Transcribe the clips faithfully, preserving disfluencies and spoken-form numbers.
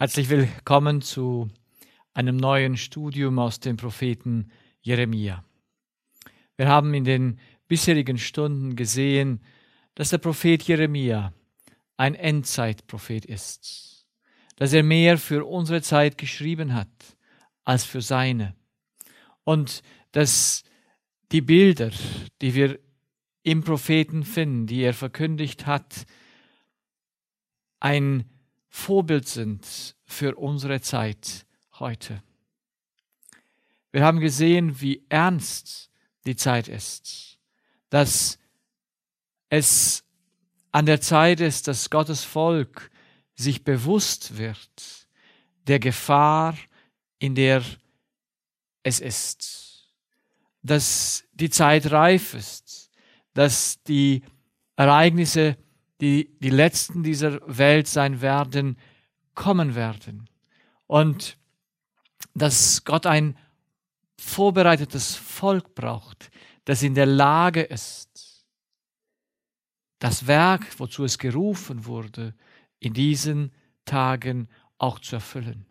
Herzlich willkommen zu einem neuen Studium aus dem Propheten Jeremia. Wir haben in den bisherigen Stunden gesehen, dass der Prophet Jeremia ein Endzeitprophet ist, dass er mehr für unsere Zeit geschrieben hat als für seine und dass die Bilder, die wir im Propheten finden, die er verkündigt hat, ein Vorbild sind für unsere Zeit heute. Wir haben gesehen, wie ernst die Zeit ist, dass es an der Zeit ist, dass Gottes Volk sich bewusst wird der Gefahr, in der es ist, dass die Zeit reif ist, dass die Ereignisse, die die letzten dieser Welt sein werden, kommen werden. Und dass Gott ein vorbereitetes Volk braucht, das in der Lage ist, das Werk, wozu es gerufen wurde, in diesen Tagen auch zu erfüllen.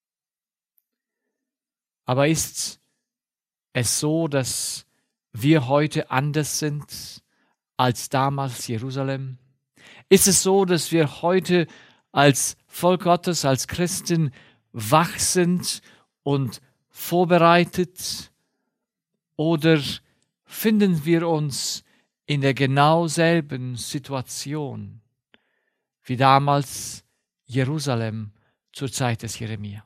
Aber ist es so, dass wir heute anders sind als damals Jerusalem? Ist es so, dass wir heute als Volk Gottes, als Christen wach sind und vorbereitet? Oder finden wir uns in der genau selben Situation wie damals Jerusalem zur Zeit des Jeremia?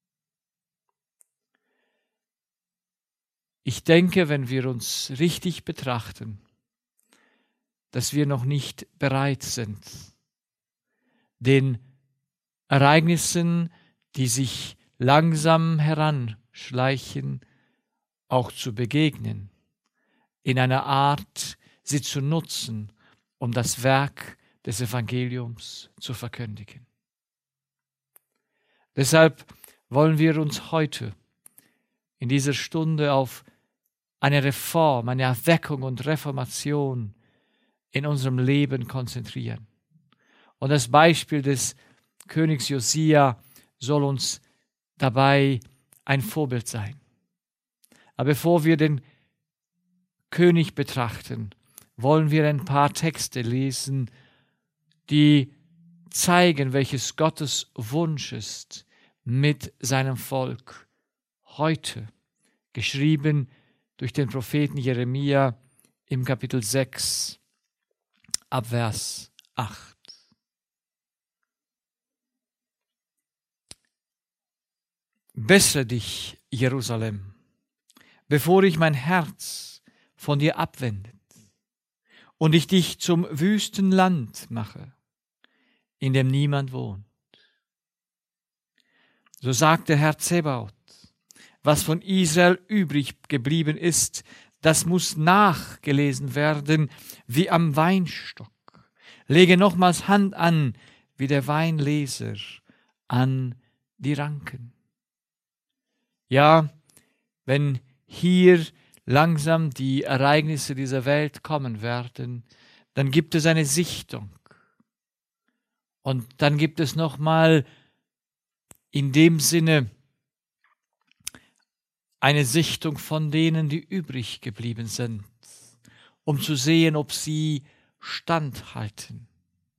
Ich denke, wenn wir uns richtig betrachten, dass wir noch nicht bereit sind, den Ereignissen, die sich langsam heranschleichen, auch zu begegnen, in einer Art, sie zu nutzen, um das Werk des Evangeliums zu verkündigen. Deshalb wollen wir uns heute in dieser Stunde auf eine Reform, eine Erweckung und Reformation in unserem Leben konzentrieren. Und das Beispiel des Königs Josia soll uns dabei ein Vorbild sein. Aber bevor wir den König betrachten, wollen wir ein paar Texte lesen, die zeigen, welches Gottes Wunsch ist mit seinem Volk heute, geschrieben durch den Propheten Jeremia im Kapitel sechs. Ab Vers acht. Bessere dich, Jerusalem, bevor ich mein Herz von dir abwendet und ich dich zum wüsten Land mache, in dem niemand wohnt. So sagt der Herr Zebaoth, was von Israel übrig geblieben ist, das muss nachgelesen werden wie am Weinstock. Lege nochmals Hand an, wie der Weinleser an die Ranken. Ja, wenn hier langsam die Ereignisse dieser Welt kommen werden, dann gibt es eine Sichtung. Und dann gibt es nochmal in dem Sinne eine Sichtung von denen, die übrig geblieben sind, um zu sehen, ob sie standhalten.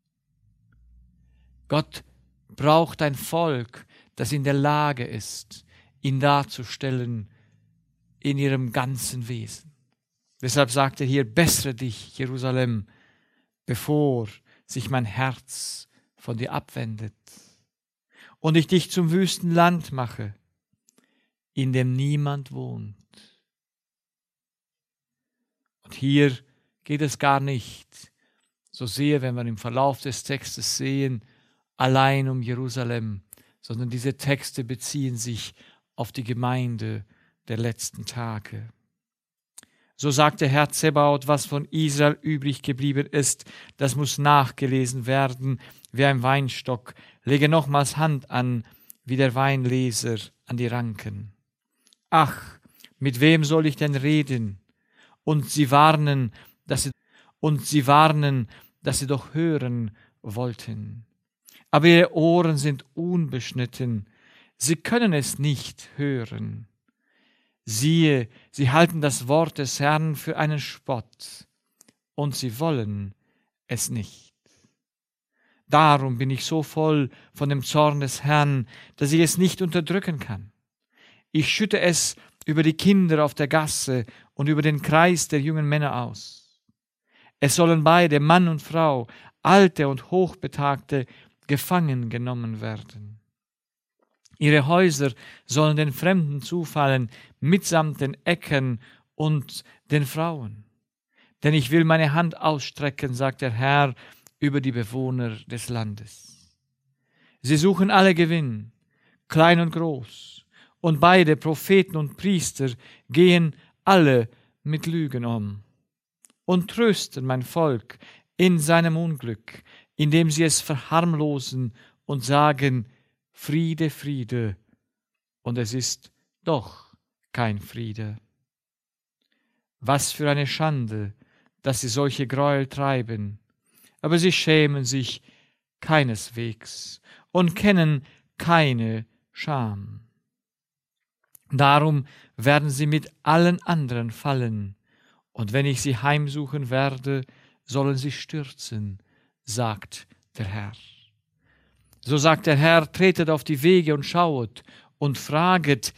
Gott braucht ein Volk, das in der Lage ist, ihn darzustellen in ihrem ganzen Wesen. Deshalb sagt er hier, bessere dich, Jerusalem, bevor sich mein Herz von dir abwendet und ich dich zum wüsten Land mache, in dem niemand wohnt. Und hier geht es gar nicht so sehr, wenn wir im Verlauf des Textes sehen, allein um Jerusalem, sondern diese Texte beziehen sich auf die Gemeinde der letzten Tage. So sagt der Herr Zebaoth, was von Israel übrig geblieben ist, das muss nachgelesen werden wie ein Weinstock. Lege nochmals Hand an, wie der Weinleser an die Ranken. Ach, mit wem soll ich denn reden? Und sie warnen, dass sie, und sie warnen, dass sie doch hören wollten. aber ihre Ohren sind unbeschnitten, sie können es nicht hören. Siehe, sie halten das Wort des Herrn für einen Spott, und sie wollen es nicht. Darum bin ich so voll von dem Zorn des Herrn, dass ich es nicht unterdrücken kann. Ich schütte es über die Kinder auf der Gasse und über den Kreis der jungen Männer aus. Es sollen beide, Mann und Frau, Alte und Hochbetagte, gefangen genommen werden. Ihre Häuser sollen den Fremden zufallen, mitsamt den Äckern und den Frauen. Denn ich will meine Hand ausstrecken, sagt der Herr, über die Bewohner des Landes. Sie suchen alle Gewinn, klein und groß, und beide, Propheten und Priester, gehen alle mit Lügen um und trösten mein Volk in seinem Unglück, indem sie es verharmlosen und sagen, Friede, Friede, und es ist doch kein Friede. Was für eine Schande, dass sie solche Gräuel treiben, aber sie schämen sich keineswegs und kennen keine Scham. Darum werden sie mit allen anderen fallen, und wenn ich sie heimsuchen werde, sollen sie stürzen, sagt der Herr. So sagt der Herr, tretet auf die Wege und schauet und fraget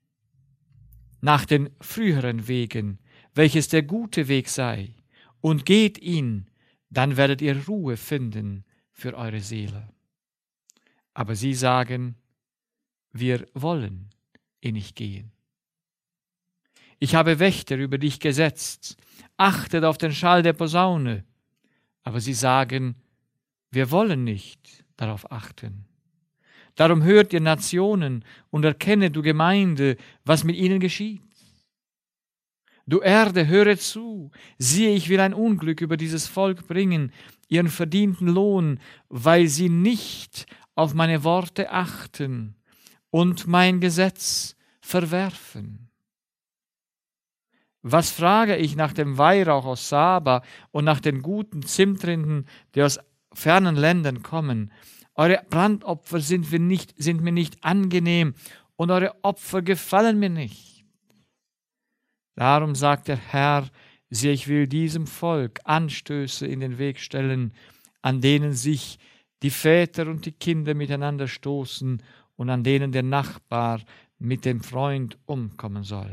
nach den früheren Wegen, welches der gute Weg sei, und geht ihn, dann werdet ihr Ruhe finden für eure Seele. Aber sie sagen, wir wollen ihn nicht gehen. Ich habe Wächter über dich gesetzt, achtet auf den Schall der Posaune. Aber sie sagen, wir wollen nicht darauf achten. Darum hört ihr Nationen und erkenne, du Gemeinde, was mit ihnen geschieht. Du Erde, höre zu, siehe, ich will ein Unglück über dieses Volk bringen, ihren verdienten Lohn, weil sie nicht auf meine Worte achten und mein Gesetz verwerfen. Was frage ich nach dem Weihrauch aus Saba und nach den guten Zimtrinden, die aus fernen Ländern kommen? Eure Brandopfer sind mir nicht, sind mir nicht angenehm und eure Opfer gefallen mir nicht. Darum sagt der Herr, siehe, ich will diesem Volk Anstöße in den Weg stellen, an denen sich die Väter und die Kinder miteinander stoßen und an denen der Nachbar mit dem Freund umkommen soll.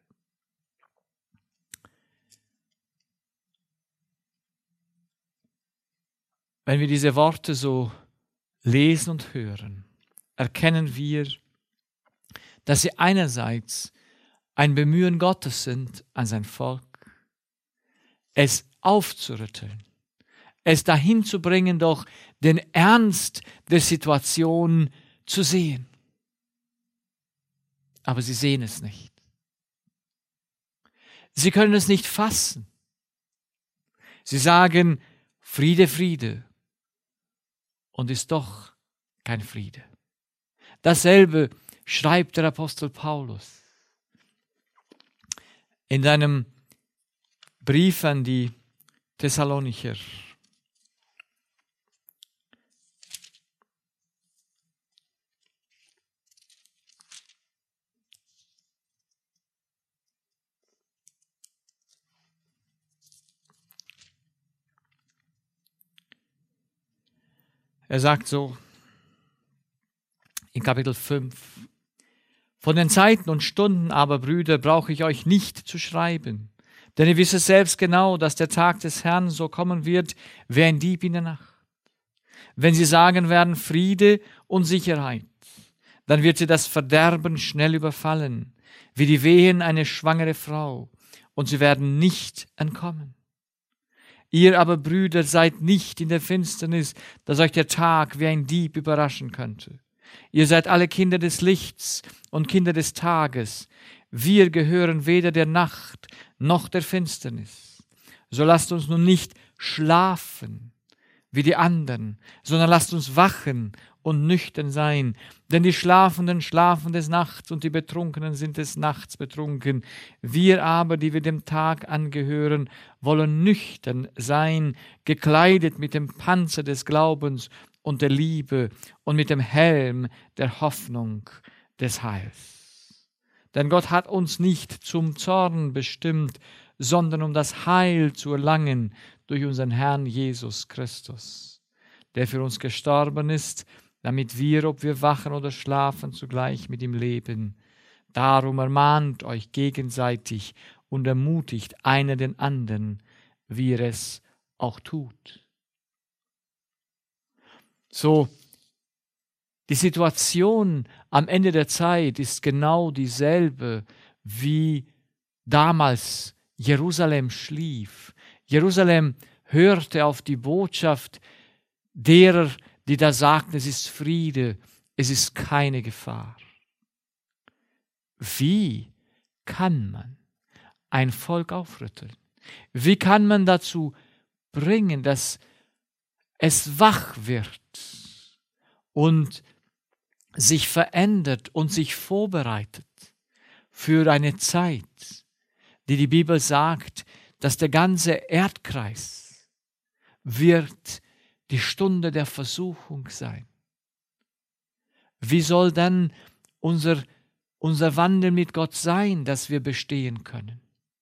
Wenn wir diese Worte so lesen und hören, erkennen wir, dass sie einerseits ein Bemühen Gottes sind an sein Volk, es aufzurütteln, es dahin zu bringen, doch den Ernst der Situation zu sehen. Aber sie sehen es nicht. Sie können es nicht fassen. Sie sagen, Friede, Friede, und ist doch kein Friede. Dasselbe schreibt der Apostel Paulus in seinem Brief an die Thessalonicher. Er sagt so in Kapitel fünf, von den Zeiten und Stunden aber, Brüder, brauche ich euch nicht zu schreiben, denn ihr wisst es selbst genau, dass der Tag des Herrn so kommen wird, wie ein Dieb in der Nacht. Wenn sie sagen werden, Friede und Sicherheit, dann wird sie das Verderben schnell überfallen, wie die Wehen eine schwangere Frau, und sie werden nicht entkommen. Ihr aber, Brüder, seid nicht in der Finsternis, dass euch der Tag wie ein Dieb überraschen könnte. Ihr seid alle Kinder des Lichts und Kinder des Tages. Wir gehören weder der Nacht noch der Finsternis. So lasst uns nun nicht schlafen wie die anderen, sondern lasst uns wachen und nüchtern sein. Denn die Schlafenden schlafen des Nachts und die Betrunkenen sind des Nachts betrunken. Wir aber, die wir dem Tag angehören, wollen nüchtern sein, gekleidet mit dem Panzer des Glaubens und der Liebe und mit dem Helm der Hoffnung des Heils. Denn Gott hat uns nicht zum Zorn bestimmt, sondern um das Heil zu erlangen durch unseren Herrn Jesus Christus, der für uns gestorben ist, damit wir, ob wir wachen oder schlafen, zugleich mit ihm leben. Darum ermahnt euch gegenseitig und ermutigt einer den anderen, wie er es auch tut. So, die Situation am Ende der Zeit ist genau dieselbe, wie damals Jerusalem schlief. Jerusalem hörte auf die Botschaft derer, die da sagten, es ist Friede, es ist keine Gefahr. Wie kann man ein Volk aufrütteln? Wie kann man dazu bringen, dass es wach wird und sich verändert und sich vorbereitet für eine Zeit, die die Bibel sagt, dass der ganze Erdkreis wird die Stunde der Versuchung sein? Wie soll dann unser, unser Wandel mit Gott sein, dass wir bestehen können?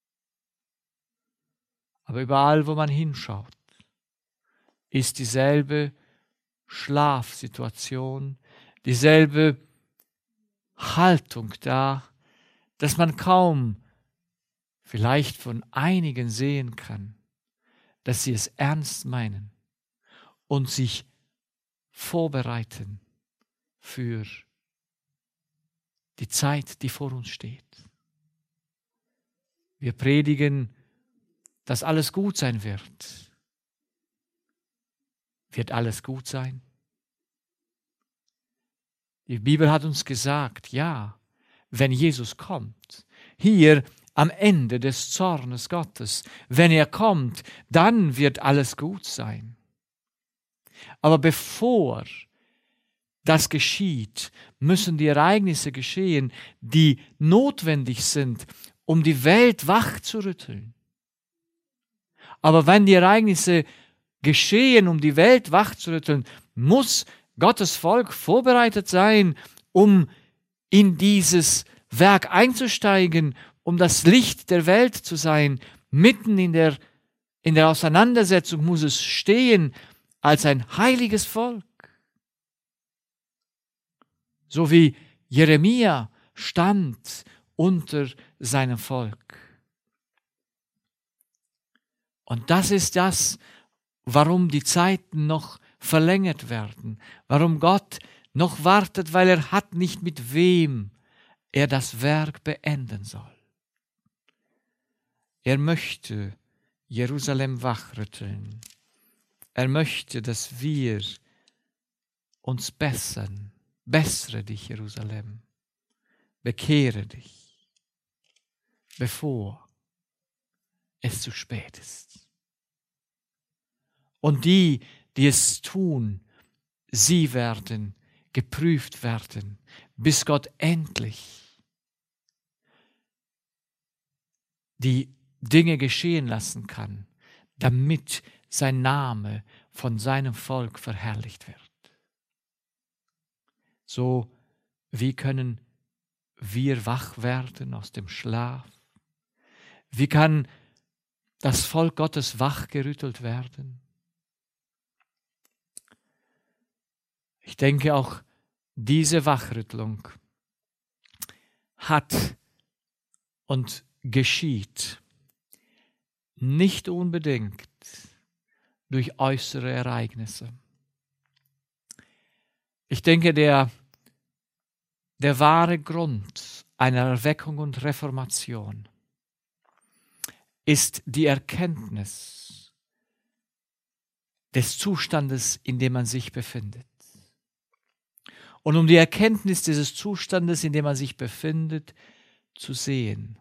Aber überall, wo man hinschaut, ist dieselbe Schlafsituation, dieselbe Haltung da, dass man kaum vielleicht von einigen sehen kann, dass sie es ernst meinen und sich vorbereiten für die Zeit, die vor uns steht. Wir predigen, dass alles gut sein wird. Wird alles gut sein? Die Bibel hat uns gesagt, ja, wenn Jesus kommt, hier am Ende des Zornes Gottes, wenn er kommt, dann wird alles gut sein. Aber bevor das geschieht, müssen die Ereignisse geschehen, die notwendig sind, um die Welt wach zu rütteln. Aber wenn die Ereignisse geschehen, um die Welt wach zu rütteln, muss Gottes Volk vorbereitet sein, um in dieses Werk einzusteigen, um das Licht der Welt zu sein. Mitten in der, in der Auseinandersetzung muss es stehen als ein heiliges Volk. So wie Jeremia stand unter seinem Volk. Und das ist das, warum die Zeiten noch verlängert werden, warum Gott noch wartet, weil er hat nicht mit wem er das Werk beenden soll. Er möchte Jerusalem wachrütteln. Er möchte, dass wir uns bessern. Bessere dich, Jerusalem. Bekehre dich, bevor es zu spät ist. Und die, die es tun, sie werden geprüft werden, bis Gott endlich die Dinge geschehen lassen kann, damit sein Name von seinem Volk verherrlicht wird. So, wie können wir wach werden aus dem Schlaf? Wie kann das Volk Gottes wachgerüttelt werden? Ich denke, auch diese Wachrüttelung hat und geschieht nicht unbedingt durch äußere Ereignisse. Ich denke, der, der wahre Grund einer Erweckung und Reformation ist die Erkenntnis des Zustandes, in dem man sich befindet. Und um die Erkenntnis dieses Zustandes, in dem man sich befindet, zu sehen,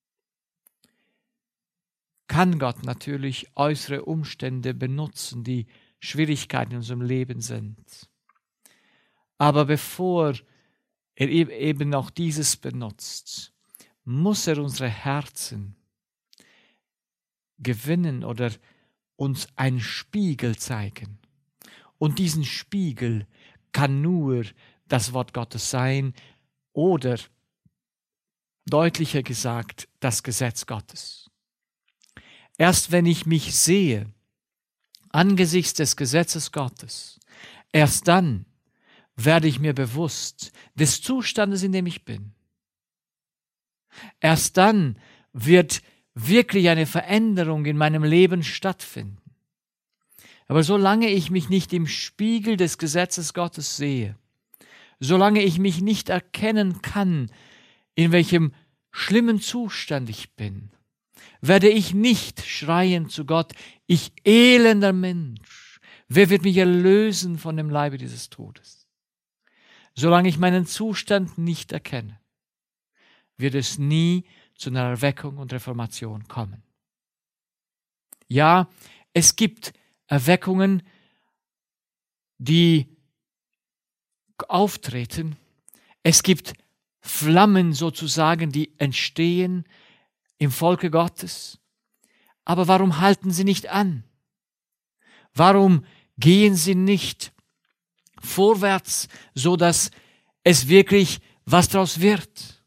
kann Gott natürlich äußere Umstände benutzen, die Schwierigkeiten in unserem Leben sind. Aber bevor er eben auch dieses benutzt, muss er unsere Herzen gewinnen oder uns einen Spiegel zeigen, Und diesen Spiegel kann nur das Wort Gottes sein oder, deutlicher gesagt, das Gesetz Gottes. Erst wenn ich mich sehe angesichts des Gesetzes Gottes, erst dann werde ich mir bewusst des Zustandes, in dem ich bin. Erst dann wird wirklich eine Veränderung in meinem Leben stattfinden. Aber solange ich mich nicht im Spiegel des Gesetzes Gottes sehe, solange ich mich nicht erkennen kann, in welchem schlimmen Zustand ich bin, werde ich nicht schreien zu Gott, ich elender Mensch, wer wird mich erlösen von dem Leibe dieses Todes? Solange ich meinen Zustand nicht erkenne, wird es nie zu einer Erweckung und Reformation kommen. Ja, es gibt Erweckungen, die auftreten. Es gibt Flammen sozusagen, die entstehen im Volke Gottes. Aber warum halten sie nicht an? Warum gehen sie nicht vorwärts, so dass es wirklich was daraus wird?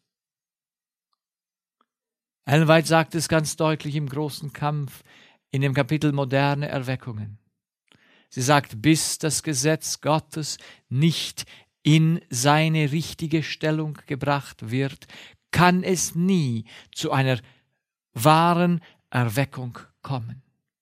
Ellen White sagt es ganz deutlich im großen Kampf in dem Kapitel Moderne Erweckungen. Sie sagt, bis das Gesetz Gottes nicht in seine richtige Stellung gebracht wird, kann es nie zu einer wahren Erweckung kommen.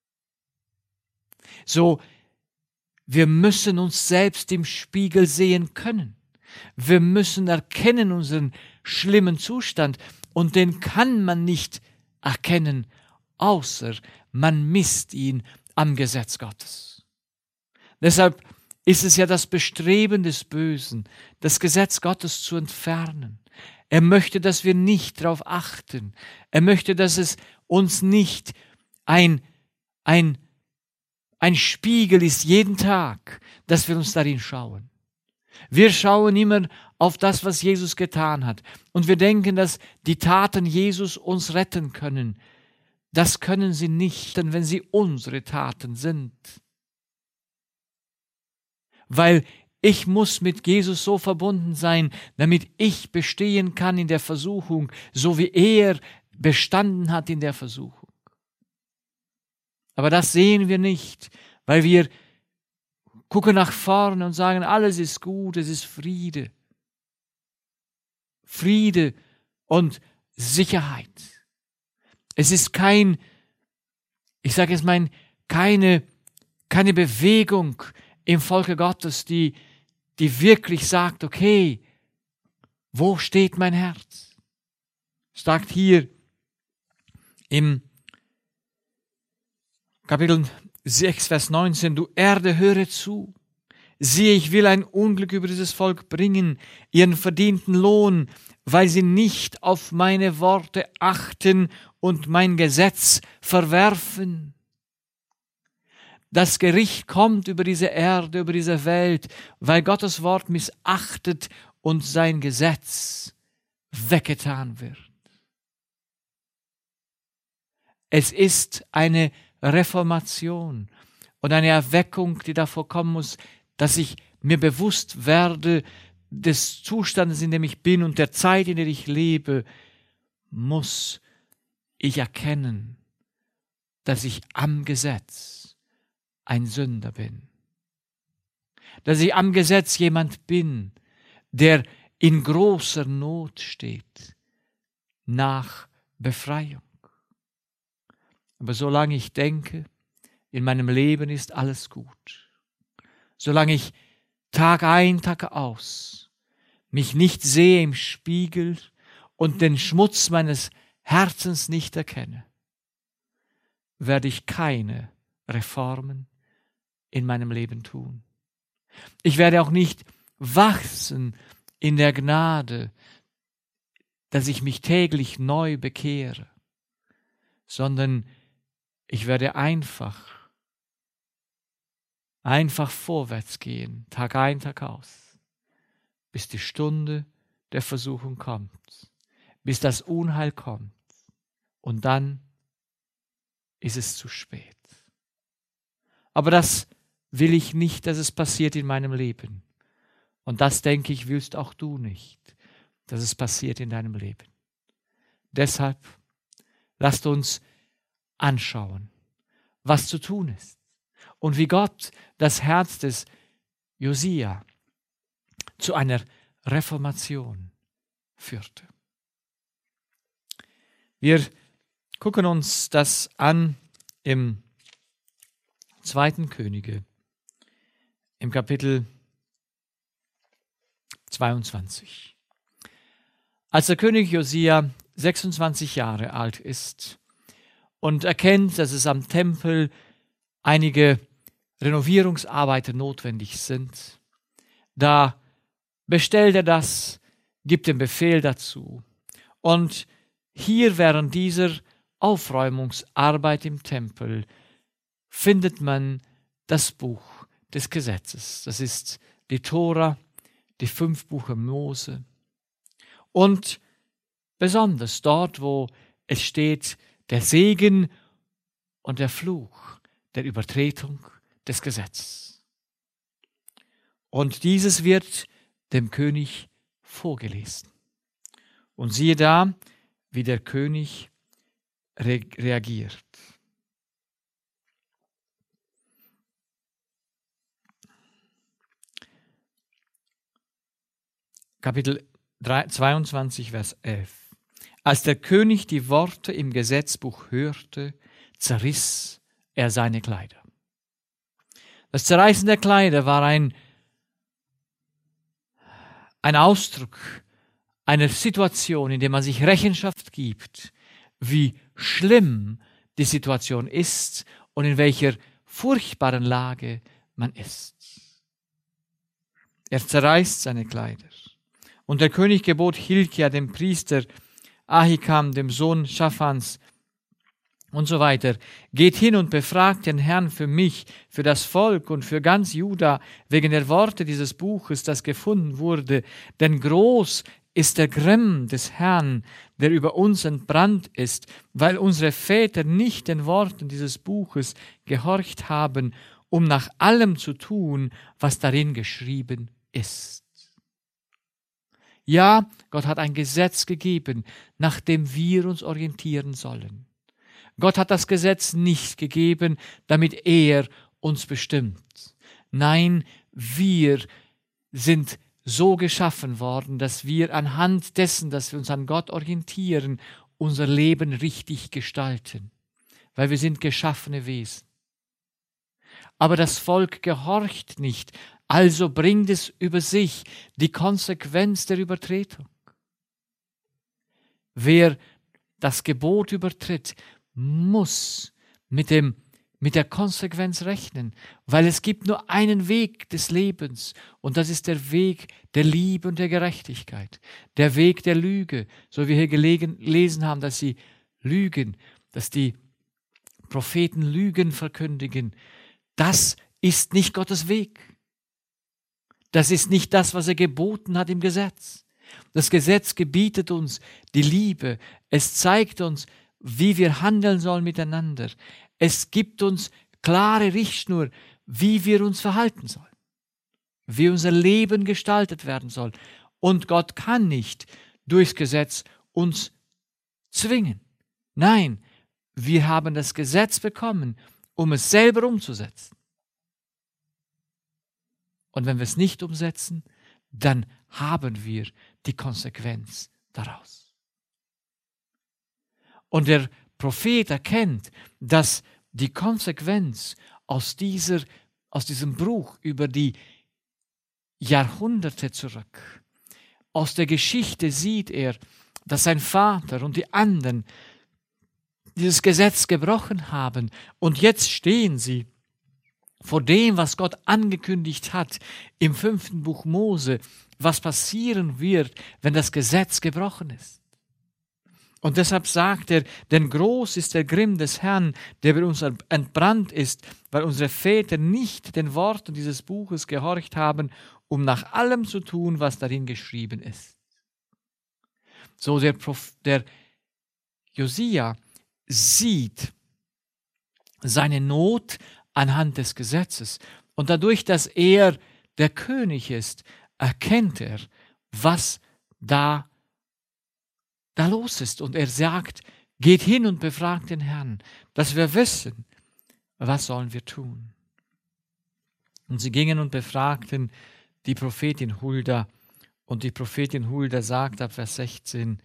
So, wir müssen uns selbst im Spiegel sehen können. Wir müssen erkennen unseren schlimmen Zustand und den kann man nicht erkennen, außer man misst ihn am Gesetz Gottes. Deshalb ist es ja das Bestreben des Bösen, das Gesetz Gottes zu entfernen. Er möchte, dass wir nicht darauf achten. Er möchte, dass es uns nicht ein, ein, ein Spiegel ist jeden Tag, dass wir uns darin schauen. Wir schauen immer auf das, was Jesus getan hat. Und wir denken, dass die Taten Jesus uns retten können. Das können sie nicht, denn wenn sie unsere Taten sind. Weil ich muss mit Jesus so verbunden sein, damit ich bestehen kann in der Versuchung, so wie er bestanden hat in der Versuchung. Aber das sehen wir nicht, weil wir gucken nach vorne und sagen, alles ist gut, es ist Friede. Friede und Sicherheit. Es ist kein, ich sage jetzt mal, keine, keine Bewegung im Volke Gottes, die, die wirklich sagt, okay, wo steht mein Herz? Es sagt hier im Kapitel sechs, Vers neunzehn, du Erde, höre zu. Siehe, ich will ein Unglück über dieses Volk bringen, ihren verdienten Lohn, weil sie nicht auf meine Worte achten und mein Gesetz verwerfen. Das Gericht kommt über diese Erde, über diese Welt, weil Gottes Wort missachtet und sein Gesetz weggetan wird. Es ist eine Reformation und eine Erweckung, die davor kommen muss, dass ich mir bewusst werde des Zustandes, in dem ich bin und der Zeit, in der ich lebe, muss ich erkennen, dass ich am Gesetz ein Sünder bin. Dass ich am Gesetz jemand bin, der in großer Not steht nach Befreiung. Aber solange ich denke, in meinem Leben ist alles gut, solange ich Tag ein, Tag aus mich nicht sehe im Spiegel und den Schmutz meines Herzens nicht erkenne, werde ich keine Reformen in meinem Leben tun. Ich werde auch nicht wachsen in der Gnade, dass ich mich täglich neu bekehre, sondern ich werde einfach, einfach vorwärts gehen, Tag ein, Tag aus, bis die Stunde der Versuchung kommt, bis das Unheil kommt und dann ist es zu spät. Aber das will ich nicht, dass es passiert in meinem Leben. Und das, denke ich, willst auch du nicht, dass es passiert in deinem Leben. Deshalb lasst uns anschauen, was zu tun ist und wie Gott das Herz des Josia zu einer Reformation führte. Wir gucken uns das an im zweiten Könige, im Kapitel zweiundzwanzig. Als der König Josia sechsundzwanzig Jahre alt ist und erkennt, dass es am Tempel einige Renovierungsarbeiten notwendig sind, da bestellt er das, gibt den Befehl dazu. Und hier während dieser Aufräumungsarbeit im Tempel findet man das Buch des Gesetzes. Das ist die Tora, die fünf Bücher Mose. Und besonders dort, wo es steht, der Segen und der Fluch der Übertretung des Gesetzes. Und dieses wird dem König vorgelesen. Und siehe da, wie der König re- reagiert. Kapitel zweiundzwanzig, Vers elf. Als der König die Worte im Gesetzbuch hörte, zerriss er seine Kleider. Das Zerreißen der Kleider war ein, ein Ausdruck einer Situation, in der man sich Rechenschaft gibt, wie schlimm die Situation ist und in welcher furchtbaren Lage man ist. Er zerreißt seine Kleider. Und der König gebot Hilkia, dem Priester, Ahikam, dem Sohn Schaphans und so weiter, geht hin und befragt den Herrn für mich, für das Volk und für ganz Juda, wegen der Worte dieses Buches, das gefunden wurde, denn groß ist der Grimm des Herrn, der über uns entbrannt ist, weil unsere Väter nicht den Worten dieses Buches gehorcht haben, um nach allem zu tun, was darin geschrieben ist. Ja, Gott hat ein Gesetz gegeben, nach dem wir uns orientieren sollen. Gott hat das Gesetz nicht gegeben, damit er uns bestimmt. Nein, wir sind so geschaffen worden, dass wir anhand dessen, dass wir uns an Gott orientieren, unser Leben richtig gestalten, weil wir sind geschaffene Wesen. Aber das Volk gehorcht nicht, also bringt es über sich die Konsequenz der Übertretung. Wer das Gebot übertritt, muss mit dem mit der Konsequenz rechnen, weil es gibt nur einen Weg des Lebens und das ist der Weg der Liebe und der Gerechtigkeit, der Weg der Lüge, so wie wir hier gelegen, gelesen haben, dass sie lügen, dass die Propheten Lügen verkündigen. Das ist nicht Gottes Weg. Das ist nicht das, was er geboten hat im Gesetz. Das Gesetz gebietet uns die Liebe. Es zeigt uns, wie wir handeln sollen miteinander. Es gibt uns klare Richtschnur, wie wir uns verhalten sollen, wie unser Leben gestaltet werden soll. Und Gott kann nicht durchs Gesetz uns zwingen. Nein, wir haben das Gesetz bekommen, um es selber umzusetzen. Und wenn wir es nicht umsetzen, dann haben wir die Konsequenz daraus. Und der Prophet erkennt, dass die Konsequenz aus, dieser, aus diesem Bruch über die Jahrhunderte zurück, aus der Geschichte sieht er, dass sein Vater und die anderen dieses Gesetz gebrochen haben und jetzt stehen sie vor dem, was Gott angekündigt hat im fünften Buch Mose, was passieren wird, wenn das Gesetz gebrochen ist. Und deshalb sagt er, denn groß ist der Grimm des Herrn, der über uns entbrannt ist, weil unsere Väter nicht den Worten dieses Buches gehorcht haben, um nach allem zu tun, was darin geschrieben ist. So der, Proph- der Josia sieht seine Not anhand des Gesetzes Und dadurch, dass er der König ist, erkennt er, was da, da los ist. Und er sagt, geht hin und befragt den Herrn, dass wir wissen, was sollen wir tun. Und sie gingen und befragten die Prophetin Hulda. Und die Prophetin Hulda sagt ab Vers sechzehn,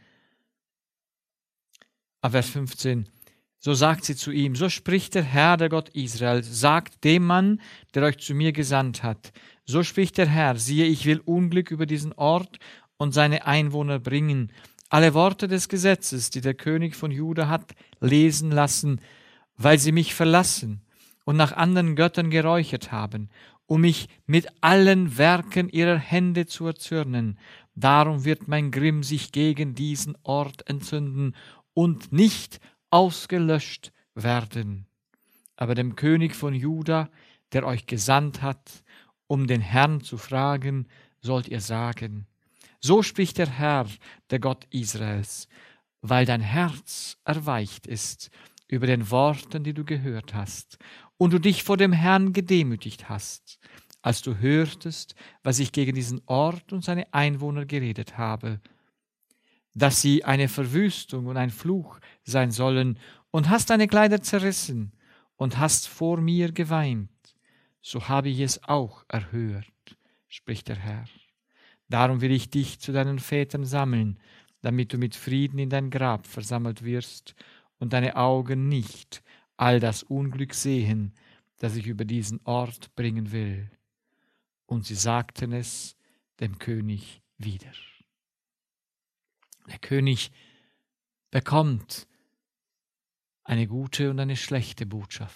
ab Vers fünfzehn, so sagt sie zu ihm, so spricht der Herr, der Gott Israel, sagt dem Mann, der euch zu mir gesandt hat, so spricht der Herr, siehe, ich will Unglück über diesen Ort und seine Einwohner bringen. Alle Worte des Gesetzes, die der König von Juda hat lesen lassen, weil sie mich verlassen und nach anderen Göttern geräuchert haben, um mich mit allen Werken ihrer Hände zu erzürnen. Darum wird mein Grimm sich gegen diesen Ort entzünden und nicht ausgelöscht werden. Aber dem König von Juda, der euch gesandt hat, um den Herrn zu fragen, sollt ihr sagen, so spricht der Herr, der Gott Israels, weil dein Herz erweicht ist über den Worten, die du gehört hast, und du dich vor dem Herrn gedemütigt hast, als du hörtest, was ich gegen diesen Ort und seine Einwohner geredet habe, dass sie eine Verwüstung und ein Fluch sein sollen, und hast deine Kleider zerrissen und hast vor mir geweint, so habe ich es auch erhört, spricht der Herr. Darum will ich dich zu deinen Vätern sammeln, damit du mit Frieden in dein Grab versammelt wirst und deine Augen nicht all das Unglück sehen, das ich über diesen Ort bringen will. Und sie sagten es dem König wieder. Der König bekommt eine gute und eine schlechte Botschaft.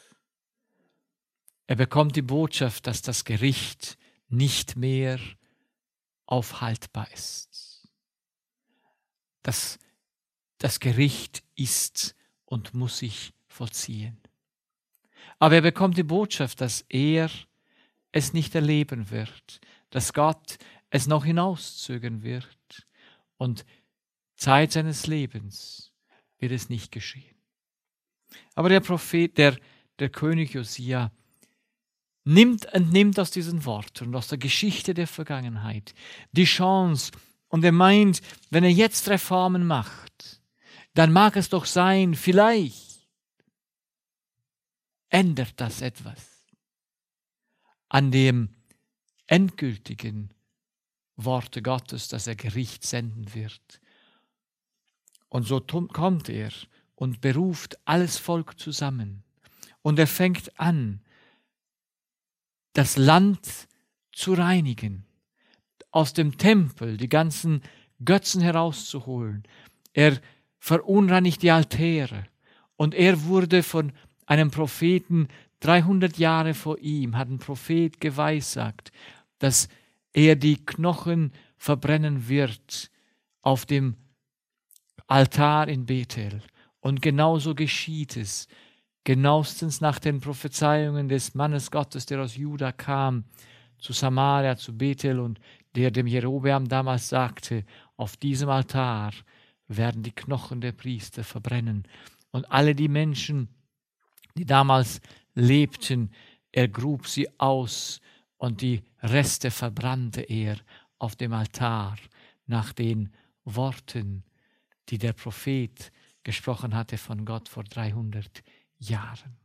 Er bekommt die Botschaft, dass das Gericht nicht mehr aufhaltbar ist. Das, das Gericht ist und muss sich vollziehen. Aber er bekommt die Botschaft, dass er es nicht erleben wird, dass Gott es noch hinauszögern wird und Zeit seines Lebens wird es nicht geschehen. Aber der Prophet, der, der König Josia, nimmt, entnimmt aus diesen Worten und aus der Geschichte der Vergangenheit die Chance und er meint, wenn er jetzt Reformen macht, dann mag es doch sein, vielleicht ändert das etwas an dem endgültigen Worte Gottes, dass er Gericht senden wird. Und so kommt er und beruft alles Volk zusammen. Und er fängt an, das Land zu reinigen, aus dem Tempel die ganzen Götzen herauszuholen. Er verunreinigt die Altäre. Und er wurde von einem Propheten, dreihundert Jahre vor ihm, hat ein Prophet geweissagt, dass er die Knochen verbrennen wird auf dem Altar in Bethel. Und genauso geschieht es, genauestens nach den Prophezeiungen des Mannes Gottes, der aus Juda kam, zu Samaria, zu Bethel und der dem Jerobeam damals sagte, auf diesem Altar werden die Knochen der Priester verbrennen. Und alle die Menschen, die damals lebten, er grub sie aus und die Reste verbrannte er auf dem Altar nach den Worten, die der Prophet gesprochen hatte von Gott vor dreihundert Jahren.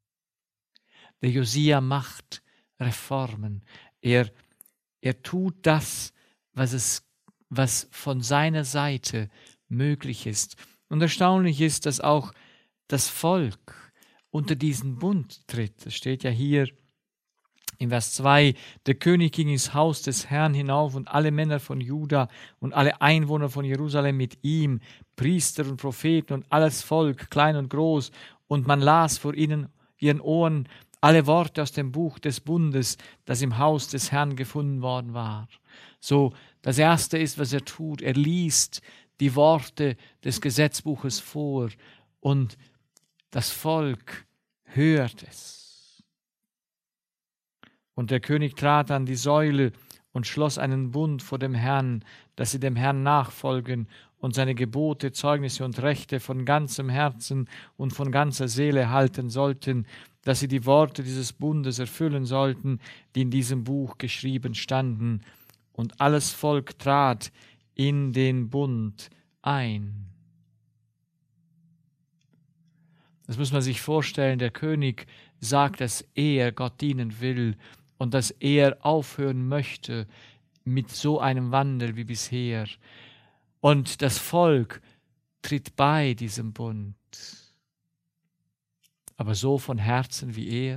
Der Josia macht Reformen. Er, er tut das, was, es, was von seiner Seite möglich ist. Und erstaunlich ist, dass auch das Volk unter diesen Bund tritt. Es steht ja hier in Vers zwei, der König ging ins Haus des Herrn hinauf und alle Männer von Juda und alle Einwohner von Jerusalem mit ihm, Priester und Propheten und alles Volk, klein und groß, und man las vor ihnen, ihren Ohren alle Worte aus dem Buch des Bundes, das im Haus des Herrn gefunden worden war. So, das Erste ist, was er tut, er liest die Worte des Gesetzbuches vor und das Volk hört es. Und der König trat an die Säule und schloss einen Bund vor dem Herrn, dass sie dem Herrn nachfolgen und seine Gebote, Zeugnisse und Rechte von ganzem Herzen und von ganzer Seele halten sollten, dass sie die Worte dieses Bundes erfüllen sollten, die in diesem Buch geschrieben standen. Und alles Volk trat in den Bund ein. Das muss man sich vorstellen, der König sagt, dass er Gott dienen will und dass er aufhören möchte mit so einem Wandel wie bisher. Und das Volk tritt bei diesem Bund. Aber so von Herzen wie er?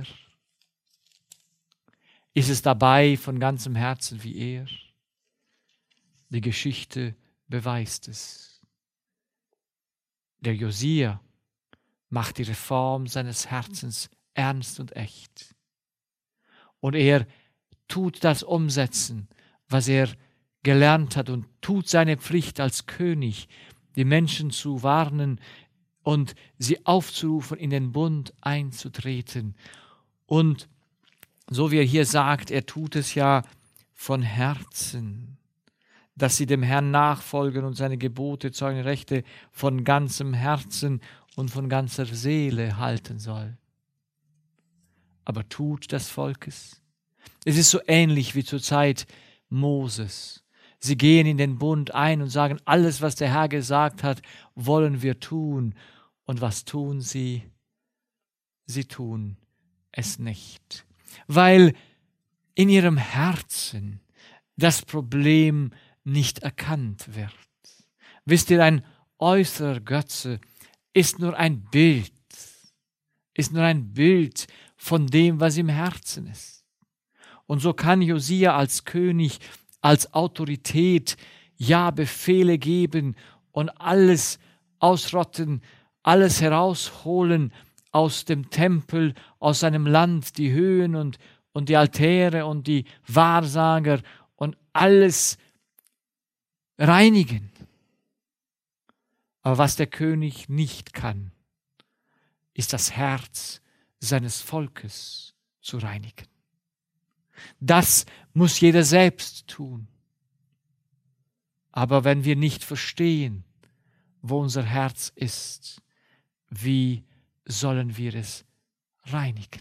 Ist es dabei von ganzem Herzen wie er? Die Geschichte beweist es. Der Josia macht die Reform seines Herzens ernst und echt. Und er tut das umsetzen, was er gelernt hat und tut seine Pflicht als König, die Menschen zu warnen und sie aufzurufen, in den Bund einzutreten. Und so wie er hier sagt, er tut es ja von Herzen, dass sie dem Herrn nachfolgen und seine Gebote, Zeugen, Rechte von ganzem Herzen und von ganzer Seele halten soll. Aber tut das Volk es? Es ist so ähnlich wie zur Zeit Moses. Sie gehen in den Bund ein und sagen, alles, was der Herr gesagt hat, wollen wir tun. Und was tun sie? Sie tun es nicht. Weil in ihrem Herzen das Problem nicht erkannt wird. Wisst ihr, ein äußerer Götze ist nur ein Bild, ist nur ein Bild von dem, was im Herzen ist. Und so kann Josia als König, als Autorität, ja, Befehle geben und alles ausrotten, alles herausholen aus dem Tempel, aus seinem Land, die Höhen und, und die Altäre und die Wahrsager und alles reinigen. Aber was der König nicht kann, ist das Herz seines Volkes zu reinigen. Das muss jeder selbst tun. Aber wenn wir nicht verstehen, wo unser Herz ist, wie sollen wir es reinigen?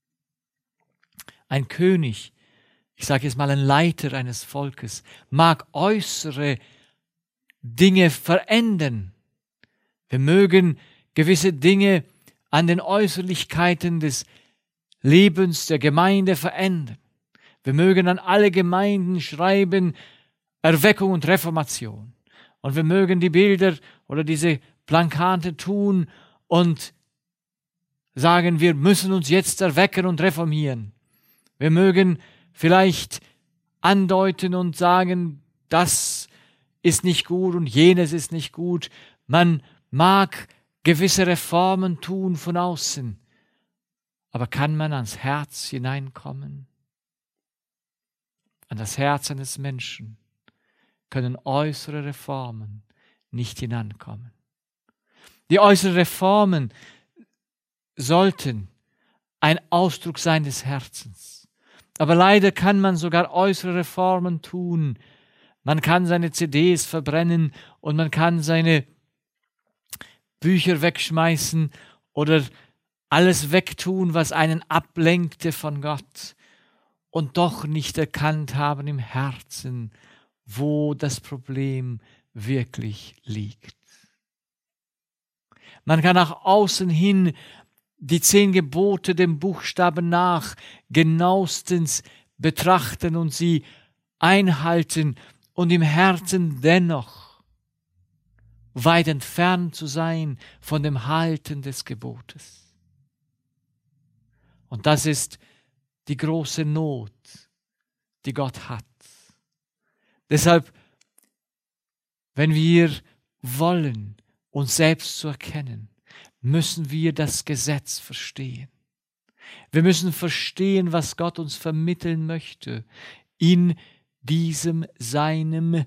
Ein König, ich sage jetzt mal ein Leiter eines Volkes, mag äußere Dinge verändern. Wir mögen gewisse Dinge an den Äußerlichkeiten des Lebens der Gemeinde verändern. Wir mögen an alle Gemeinden schreiben, Erweckung und Reformation. Und wir mögen die Bilder oder diese Plakate tun und sagen, wir müssen uns jetzt erwecken und reformieren. Wir mögen vielleicht andeuten und sagen, das ist nicht gut und jenes ist nicht gut. Man mag gewisse Reformen tun von außen, aber kann man ans Herz hineinkommen? An das Herz eines Menschen können äußere Reformen nicht hinankommen. Die äußeren Reformen sollten ein Ausdruck sein des Herzens. Aber leider kann man sogar äußere Reformen tun. Man kann seine C Ds verbrennen und man kann seine Bücher wegschmeißen oder alles wegtun, was einen ablenkte von Gott und doch nicht erkannt haben im Herzen, wo das Problem wirklich liegt. Man kann nach außen hin die zehn Gebote dem Buchstaben nach genauestens betrachten und sie einhalten und im Herzen dennoch weit entfernt zu sein von dem Halten des Gebotes. Und das ist die große Not, die Gott hat. Deshalb, wenn wir wollen, uns selbst zu erkennen, müssen wir das Gesetz verstehen. Wir müssen verstehen, was Gott uns vermitteln möchte in diesem seinem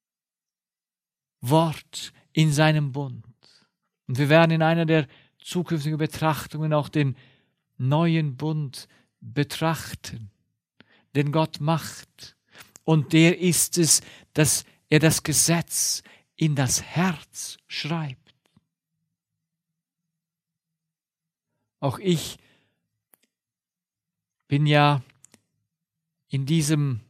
Wort, in seinem Bund. Und wir werden in einer der zukünftigen Betrachtungen auch den neuen Bund betrachten, den Gott macht. Und der ist es, dass er das Gesetz in das Herz schreibt. Auch ich bin ja in diesem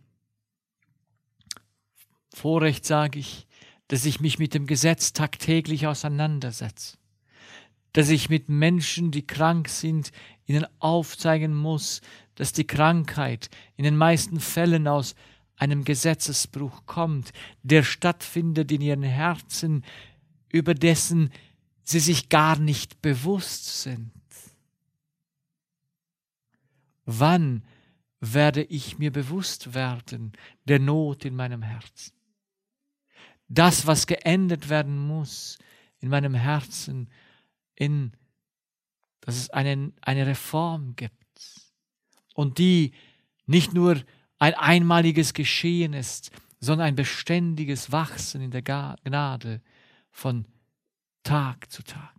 Vorrecht, sage ich, dass ich mich mit dem Gesetz tagtäglich auseinandersetze. Dass ich mit Menschen, die krank sind, ihnen aufzeigen muss, dass die Krankheit in den meisten Fällen aus einem Gesetzesbruch kommt, der stattfindet in ihren Herzen, über dessen sie sich gar nicht bewusst sind. Wann werde ich mir bewusst werden der Not in meinem Herzen? Das, was geändert werden muss in meinem Herzen, in, dass es eine, eine Reform gibt und die nicht nur ein einmaliges Geschehen ist, sondern ein beständiges Wachsen in der Gnade von Tag zu Tag.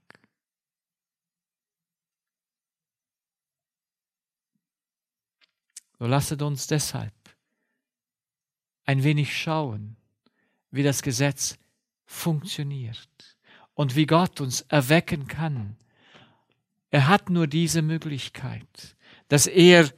So lasset uns deshalb ein wenig schauen, wie das Gesetz funktioniert und wie Gott uns erwecken kann. Er hat nur diese Möglichkeit, dass er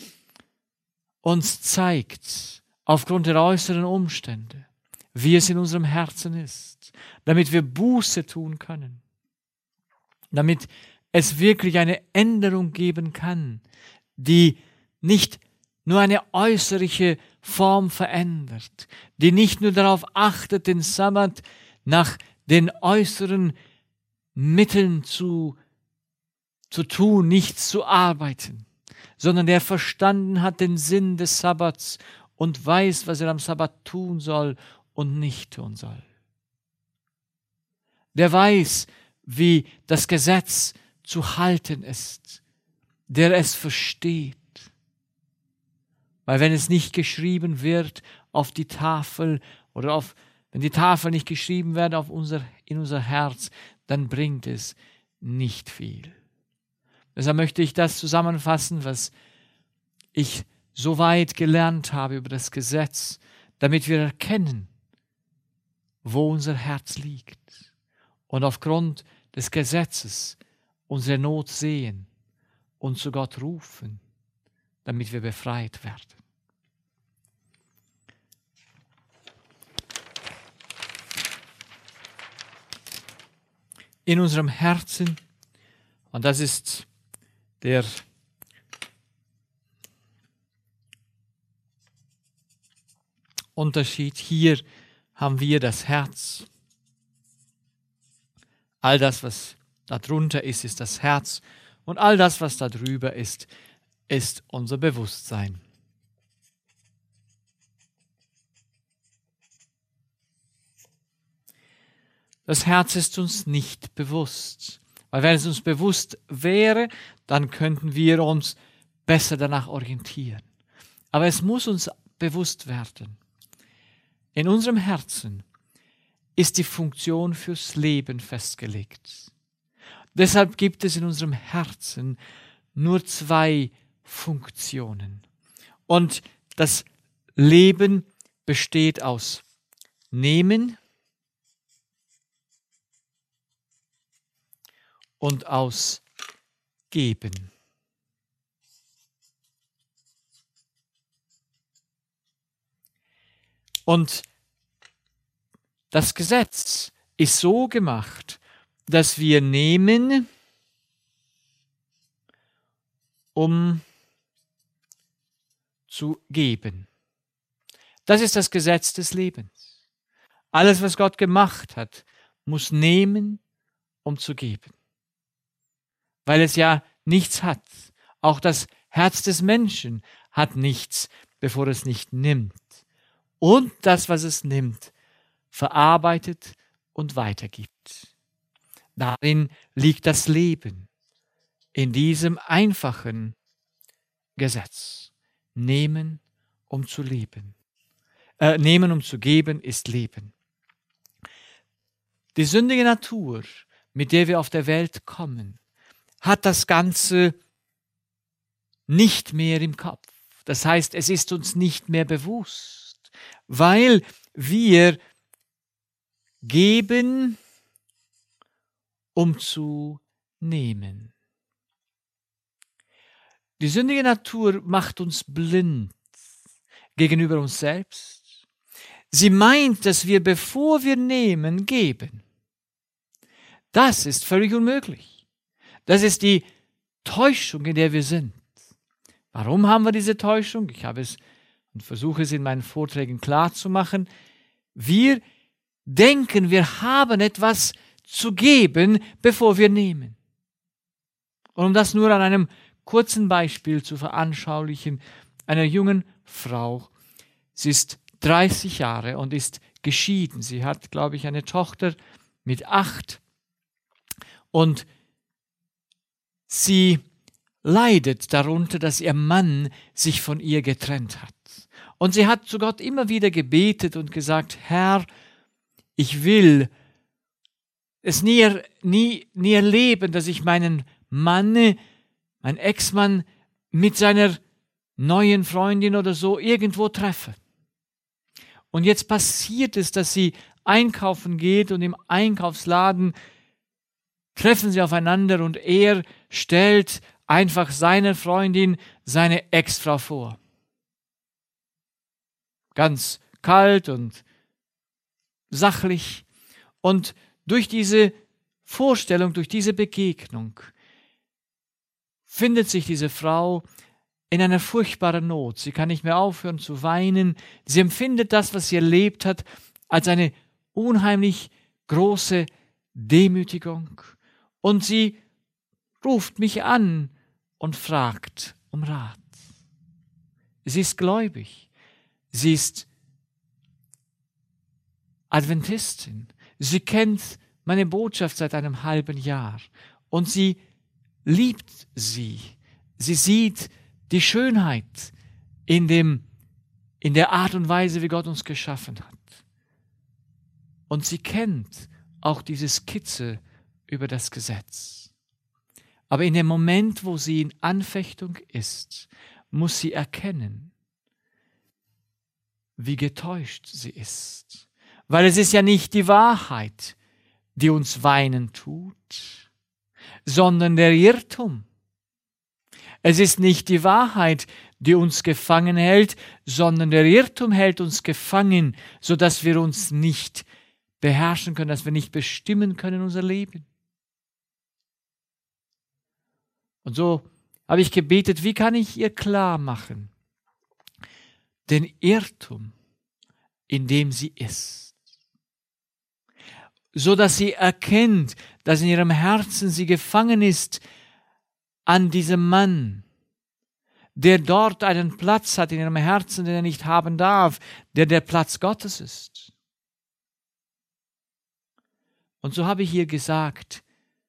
uns zeigt, aufgrund der äußeren Umstände, wie es in unserem Herzen ist, damit wir Buße tun können, damit es wirklich eine Änderung geben kann, die nicht nur eine äußerliche Form verändert, die nicht nur darauf achtet, den Sabbat nach den äußeren Mitteln zu, zu tun, nichts zu arbeiten, sondern der verstanden hat den Sinn des Sabbats und weiß, was er am Sabbat tun soll und nicht tun soll. Der weiß, wie das Gesetz zu halten ist, der es versteht. Weil wenn es nicht geschrieben wird auf die Tafel oder auf, wenn die Tafel nicht geschrieben wird auf unser, in unser Herz, dann bringt es nicht viel. Deshalb möchte ich das zusammenfassen, was ich so weit gelernt habe über das Gesetz, damit wir erkennen, wo unser Herz liegt und aufgrund des Gesetzes unsere Not sehen und zu Gott rufen, damit wir befreit werden. In unserem Herzen, und das ist der Unterschied, hier haben wir das Herz. All das, was darunter ist, ist das Herz, und all das, was darüber ist, ist unser Bewusstsein. Das Herz ist uns nicht bewusst, weil wenn es uns bewusst wäre, dann könnten wir uns besser danach orientieren. Aber es muss uns bewusst werden. In unserem Herzen ist die Funktion fürs Leben festgelegt. Deshalb gibt es in unserem Herzen nur zwei Funktionen. Und das Leben besteht aus Nehmen und aus Geben. Und das Gesetz ist so gemacht, dass wir nehmen, um zu geben. Das ist das Gesetz des Lebens. Alles, was Gott gemacht hat, muss nehmen, um zu geben. Weil es ja nichts hat. Auch das Herz des Menschen hat nichts, bevor es nicht nimmt. Und das, was es nimmt, verarbeitet und weitergibt. Darin liegt das Leben, in diesem einfachen Gesetz. Nehmen, um zu leben. Äh, nehmen, um zu geben, ist Leben. Die sündige Natur, mit der wir auf der Welt kommen, hat das Ganze nicht mehr im Kopf. Das heißt, es ist uns nicht mehr bewusst, weil wir geben, um zu nehmen. Die sündige Natur macht uns blind gegenüber uns selbst. Sie meint, dass wir, bevor wir nehmen, geben. Das ist völlig unmöglich. Das ist die Täuschung, in der wir sind. Warum haben wir diese Täuschung? Ich habe es und versuche es in meinen Vorträgen klarzumachen. Wir denken, wir haben etwas zu geben, bevor wir nehmen. Und um das nur an einem kurzen Beispiel zu veranschaulichen, einer jungen Frau, sie ist dreißig Jahre und ist geschieden. Sie hat, glaube ich, eine Tochter mit acht und sie leidet darunter, dass ihr Mann sich von ihr getrennt hat. Und sie hat zu Gott immer wieder gebetet und gesagt, Herr, ich will es nie, nie, nie erleben, dass ich meinen Mann, mein Ex-Mann, mit seiner neuen Freundin oder so irgendwo treffe. Und jetzt passiert es, dass sie einkaufen geht und im Einkaufsladen treffen sie aufeinander und er stellt einfach seiner Freundin seine Ex-Frau vor. Ganz kalt und sachlich. Und durch diese Vorstellung, durch diese Begegnung findet sich diese Frau in einer furchtbaren Not. Sie kann nicht mehr aufhören zu weinen. Sie empfindet das, was sie erlebt hat, als eine unheimlich große Demütigung. Und sie ruft mich an und fragt um Rat. Sie ist gläubig. Sie ist Adventistin. Sie kennt meine Botschaft seit einem halben Jahr. Und sie liebt sie. Sie sieht die Schönheit in dem, in der Art und Weise, wie Gott uns geschaffen hat. Und sie kennt auch diese Skizze über das Gesetz. Aber in dem Moment, wo sie in Anfechtung ist, muss sie erkennen, wie getäuscht sie ist. Weil es ist ja nicht die Wahrheit, die uns weinen tut, sondern der Irrtum. Es ist nicht die Wahrheit, die uns gefangen hält, sondern der Irrtum hält uns gefangen, sodass wir uns nicht beherrschen können, dass wir nicht bestimmen können unser Leben. Und so habe ich gebetet, wie kann ich ihr klar machen, den Irrtum, in dem sie ist, so dass sie erkennt, dass in ihrem Herzen sie gefangen ist an diesem Mann, der dort einen Platz hat in ihrem Herzen, den er nicht haben darf, der der Platz Gottes ist. Und so habe ich ihr gesagt,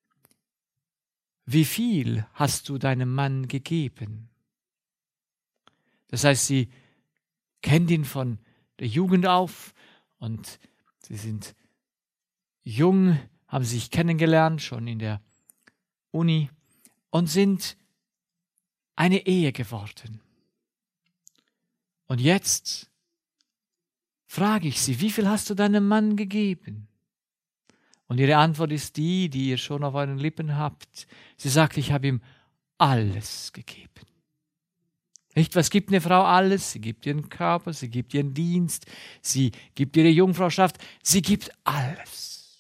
wie viel hast du deinem Mann gegeben? Das heißt, sie kennt ihn von der Jugend auf und sie sind jung, haben sich kennengelernt, schon in der Uni und sind eine Ehe geworden. Und jetzt frage ich sie, wie viel hast du deinem Mann gegeben? Und ihre Antwort ist die, die ihr schon auf euren Lippen habt. Sie sagt, ich habe ihm alles gegeben. Nicht, was gibt eine Frau alles? Sie gibt ihren Körper, sie gibt ihren Dienst, sie gibt ihre Jungfrauschaft, sie gibt alles.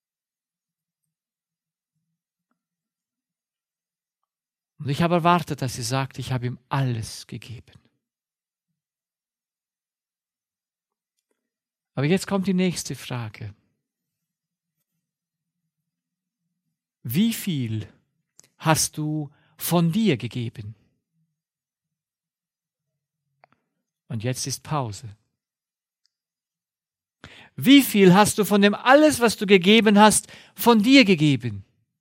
Und ich habe erwartet, dass sie sagt, ich habe ihm alles gegeben. Aber jetzt kommt die nächste Frage. Wie viel hast du von dir gegeben? Und jetzt ist Pause. Wie viel hast du von dem alles, was du gegeben hast, von dir gegeben?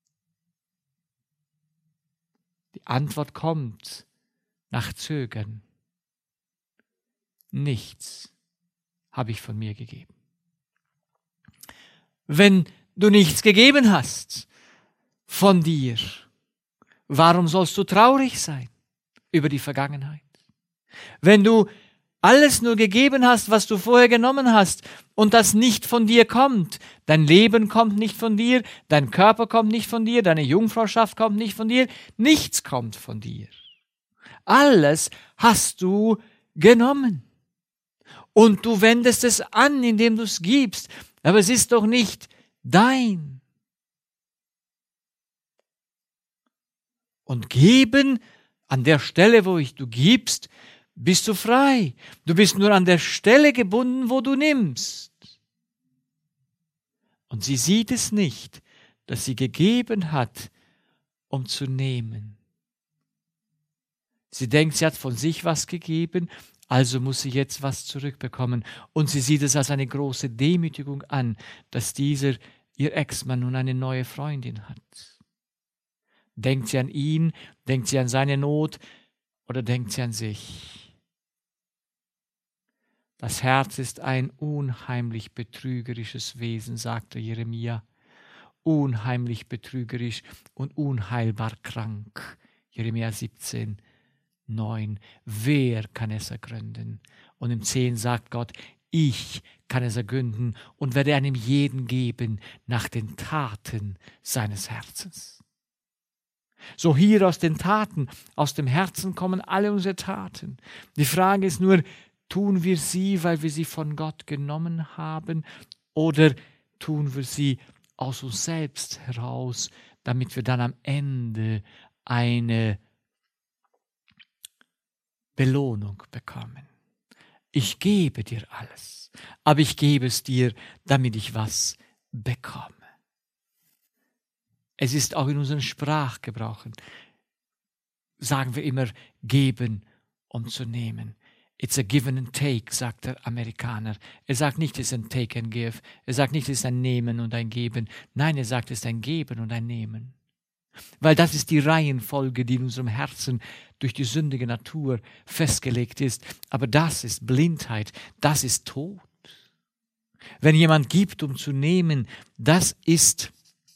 Die Antwort kommt nach Zögern. Nichts habe ich von mir gegeben. Wenn du nichts gegeben hast von dir, warum sollst du traurig sein über die Vergangenheit? Wenn du alles nur gegeben hast, was du vorher genommen hast und das nicht von dir kommt. Dein Leben kommt nicht von dir, dein Körper kommt nicht von dir, deine Jungfrauschaft kommt nicht von dir, nichts kommt von dir. Alles hast du genommen. Und du wendest es an, indem du es gibst, aber es ist doch nicht dein. Und geben, an der Stelle, wo ich, du gibst, bist du frei. Du bist nur an der Stelle gebunden, wo du nimmst. Und sie sieht es nicht, dass sie gegeben hat, um zu nehmen. Sie denkt, sie hat von sich was gegeben, also muss sie jetzt was zurückbekommen. Und sie sieht es als eine große Demütigung an, dass dieser, ihr Ex-Mann, nun eine neue Freundin hat. Denkt sie an ihn, denkt sie an seine Not oder denkt sie an sich? Das Herz ist ein unheimlich betrügerisches Wesen, sagte Jeremia. Unheimlich betrügerisch und unheilbar krank. Jeremia siebzehn, neun. Wer kann es ergründen? Und im zehn sagt Gott, ich kann es ergründen und werde einem jeden geben nach den Taten seines Herzens. So hier aus den Taten, aus dem Herzen kommen alle unsere Taten. Die Frage ist nur, tun wir sie, weil wir sie von Gott genommen haben, oder tun wir sie aus uns selbst heraus, damit wir dann am Ende eine Belohnung bekommen. Ich gebe dir alles, aber ich gebe es dir, damit ich was bekomme. Es ist auch in unseren Sprachgebrauchen, sagen wir immer, geben, um zu nehmen. It's a give and take, sagt der Amerikaner. Er sagt nicht, es ist ein Take and Give. Er sagt nicht, es ist ein Nehmen und ein Geben. Nein, er sagt, es ist ein Geben und ein Nehmen. Weil das ist die Reihenfolge, die in unserem Herzen durch die sündige Natur festgelegt ist. Aber das ist Blindheit, das ist Tod. Wenn jemand gibt, um zu nehmen, das ist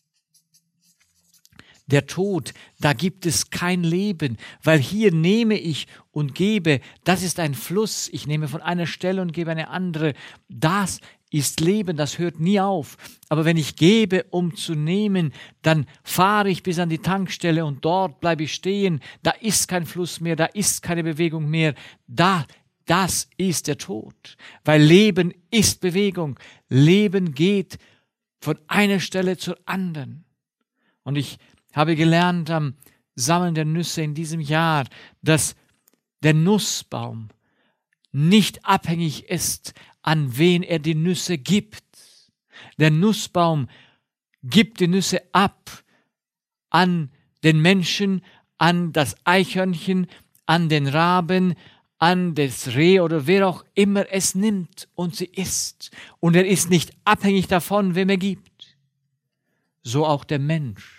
der Tod, da gibt es kein Leben, weil hier nehme ich und gebe, das ist ein Fluss, ich nehme von einer Stelle und gebe eine andere, das ist Leben, das hört nie auf. Aber wenn ich gebe, um zu nehmen, dann fahre ich bis an die Tankstelle und dort bleibe ich stehen, da ist kein Fluss mehr, da ist keine Bewegung mehr, da, das ist der Tod, weil Leben ist Bewegung, Leben geht von einer Stelle zur anderen. Und ich habe gelernt am Sammeln der Nüsse in diesem Jahr, dass der Nussbaum nicht abhängig ist, an wen er die Nüsse gibt. Der Nussbaum gibt die Nüsse ab an den Menschen, an das Eichhörnchen, an den Raben, an das Reh oder wer auch immer es nimmt und sie isst. Und er ist nicht abhängig davon, wem er gibt. So auch der Mensch.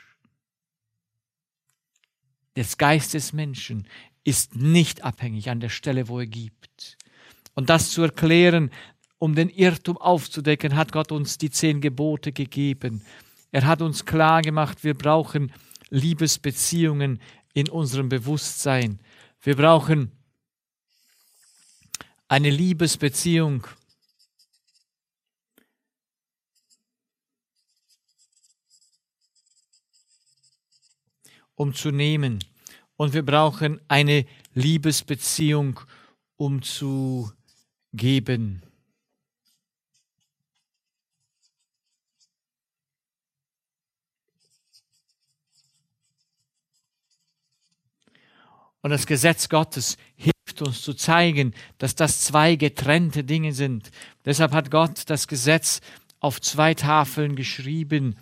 Des Geistes Menschen ist nicht abhängig an der Stelle, wo er gibt. Und das zu erklären, um den Irrtum aufzudecken, hat Gott uns die zehn Gebote gegeben. Er hat uns klar gemacht, wir brauchen Liebesbeziehungen in unserem Bewusstsein. Wir brauchen eine Liebesbeziehung um zu nehmen. Und wir brauchen eine Liebesbeziehung, um zu geben. Und das Gesetz Gottes hilft uns zu zeigen, dass das zwei getrennte Dinge sind. Deshalb hat Gott das Gesetz auf zwei Tafeln geschrieben.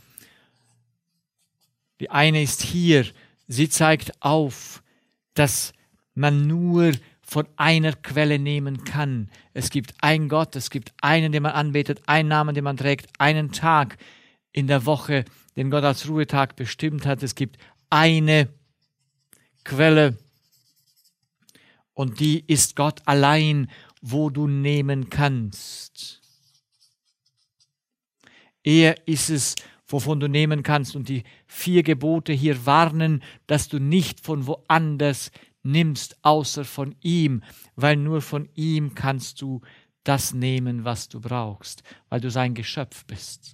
Die eine ist hier. Sie zeigt auf, dass man nur von einer Quelle nehmen kann. Es gibt einen Gott, es gibt einen, den man anbetet, einen Namen, den man trägt, einen Tag in der Woche, den Gott als Ruhetag bestimmt hat. Es gibt eine Quelle und die ist Gott allein, wo du nehmen kannst. Er ist es, wovon du nehmen kannst. Und die vier Gebote hier warnen, dass du nicht von woanders nimmst, außer von ihm, weil nur von ihm kannst du das nehmen, was du brauchst, weil du sein Geschöpf bist.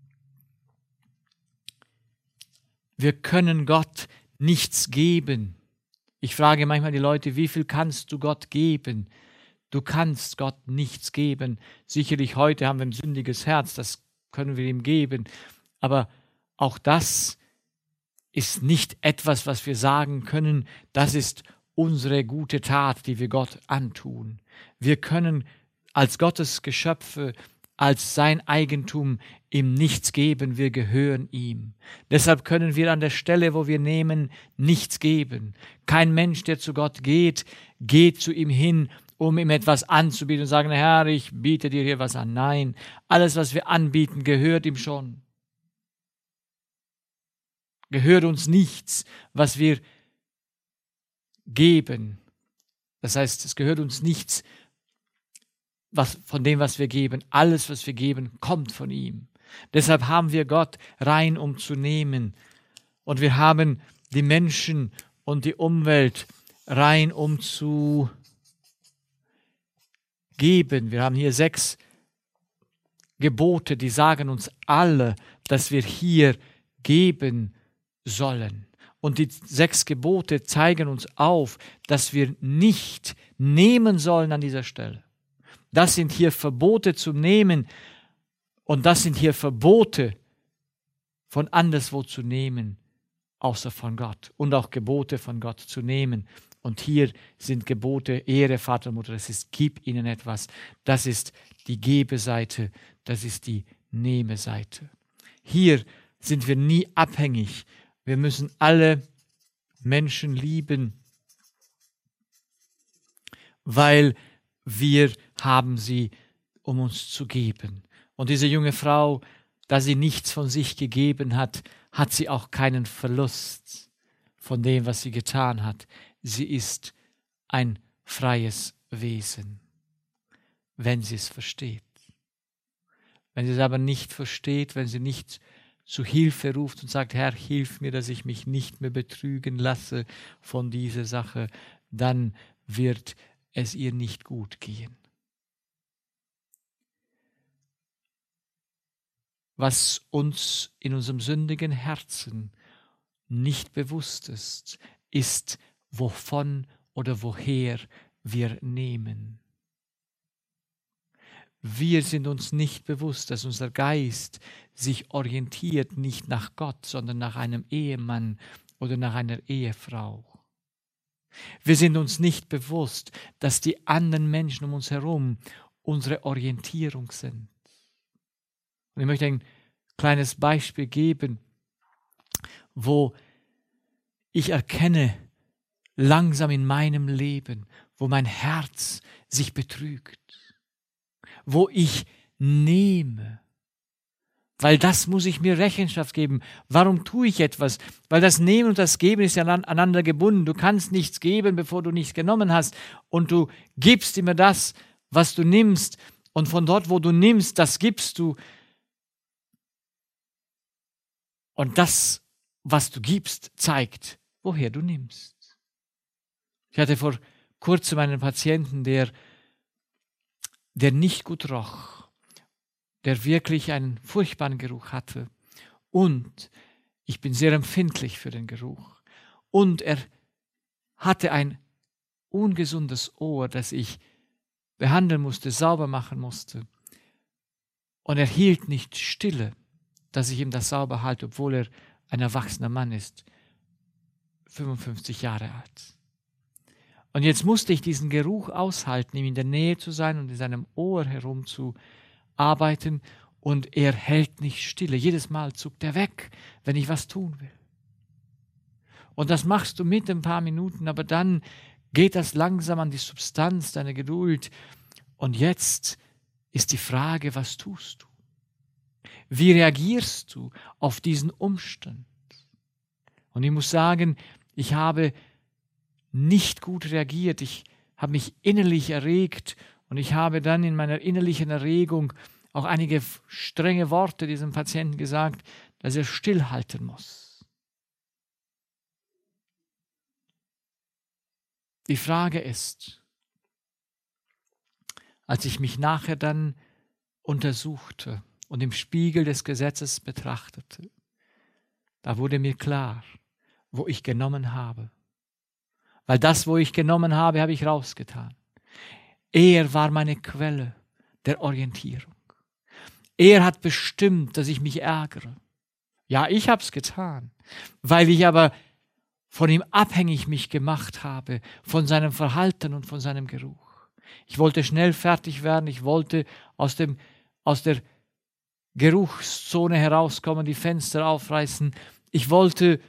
Wir können Gott nichts geben. Ich frage manchmal die Leute, wie viel kannst du Gott geben? Du kannst Gott nichts geben. Sicherlich heute haben wir ein sündiges Herz, das können wir ihm geben. Aber auch das ist nicht etwas, was wir sagen können, das ist unsere gute Tat, die wir Gott antun. Wir können als Gottes Geschöpfe, als sein Eigentum ihm nichts geben, wir gehören ihm. Deshalb können wir an der Stelle, wo wir nehmen, nichts geben. Kein Mensch, der zu Gott geht, geht zu ihm hin, um ihm etwas anzubieten und sagen, Herr, ich biete dir hier was an. Nein, alles, was wir anbieten, gehört ihm schon. Gehört uns nichts, was wir geben. Das heißt, es gehört uns nichts, was, von dem, was wir geben. Alles, was wir geben, kommt von ihm. Deshalb haben wir Gott rein, um zu nehmen. Und wir haben die Menschen und die Umwelt rein, um zu geben. Wir haben hier sechs Gebote, die sagen uns alle, dass wir hier geben sollen. Und die sechs Gebote zeigen uns auf, dass wir nicht nehmen sollen an dieser Stelle. Das sind hier Verbote zu nehmen und das sind hier Verbote von anderswo zu nehmen, außer von Gott. Und auch Gebote von Gott zu nehmen. Und hier sind Gebote, Ehre Vater und Mutter, das ist, gib ihnen etwas. Das ist die Gebeseite, das ist die Nehmeseite. Hier sind wir nie abhängig. Wir müssen alle Menschen lieben, weil wir haben sie, um uns zu geben. Und diese junge Frau, da sie nichts von sich gegeben hat, hat sie auch keinen Verlust von dem, was sie getan hat. Sie ist ein freies Wesen, wenn sie es versteht. Wenn sie es aber nicht versteht, wenn sie nicht zu Hilfe ruft und sagt, Herr, hilf mir, dass ich mich nicht mehr betrügen lasse von dieser Sache, dann wird es ihr nicht gut gehen. Was uns in unserem sündigen Herzen nicht bewusst ist, ist, wovon oder woher wir nehmen. Wir sind uns nicht bewusst, dass unser Geist sich orientiert nicht nach Gott, sondern nach einem Ehemann oder nach einer Ehefrau. Wir sind uns nicht bewusst, dass die anderen Menschen um uns herum unsere Orientierung sind. Und ich möchte ein kleines Beispiel geben, wo ich erkenne, langsam in meinem Leben, wo mein Herz sich betrügt, wo ich nehme. Weil das muss ich mir Rechenschaft geben. Warum tue ich etwas? Weil das Nehmen und das Geben ist ja aneinander gebunden. Du kannst nichts geben, bevor du nichts genommen hast. Und du gibst immer das, was du nimmst. Und von dort, wo du nimmst, das gibst du. Und das, was du gibst, zeigt, woher du nimmst. Ich hatte vor kurzem einen Patienten, der, der nicht gut roch, der wirklich einen furchtbaren Geruch hatte. Und ich bin sehr empfindlich für den Geruch. Und er hatte ein ungesundes Ohr, das ich behandeln musste, sauber machen musste. Und er hielt nicht stille, dass ich ihm das sauber halte, obwohl er ein erwachsener Mann ist, fünfundfünfzig Jahre alt. Und jetzt musste ich diesen Geruch aushalten, ihm in der Nähe zu sein und in seinem Ohr herumzuarbeiten. Und er hält nicht stille. Jedes Mal zuckt er weg, wenn ich was tun will. Und das machst du mit ein paar Minuten, aber dann geht das langsam an die Substanz deiner Geduld. Und jetzt ist die Frage, was tust du? Wie reagierst du auf diesen Umstand? Und ich muss sagen, ich habe nicht gut reagiert. Ich habe mich innerlich erregt und ich habe dann in meiner innerlichen Erregung auch einige strenge Worte diesem Patienten gesagt, dass er stillhalten muss. Die Frage ist, als ich mich nachher dann untersuchte und im Spiegel des Gesetzes betrachtete, da wurde mir klar, wo ich genommen habe. Weil das, wo ich genommen habe, habe ich rausgetan. Er war meine Quelle der Orientierung. Er hat bestimmt, dass ich mich ärgere. Ja, ich habe es getan, weil ich aber von ihm abhängig mich gemacht habe, von seinem Verhalten und von seinem Geruch. Ich wollte schnell fertig werden, ich wollte aus, dem, aus der Geruchszone herauskommen, die Fenster aufreißen. Ich wollte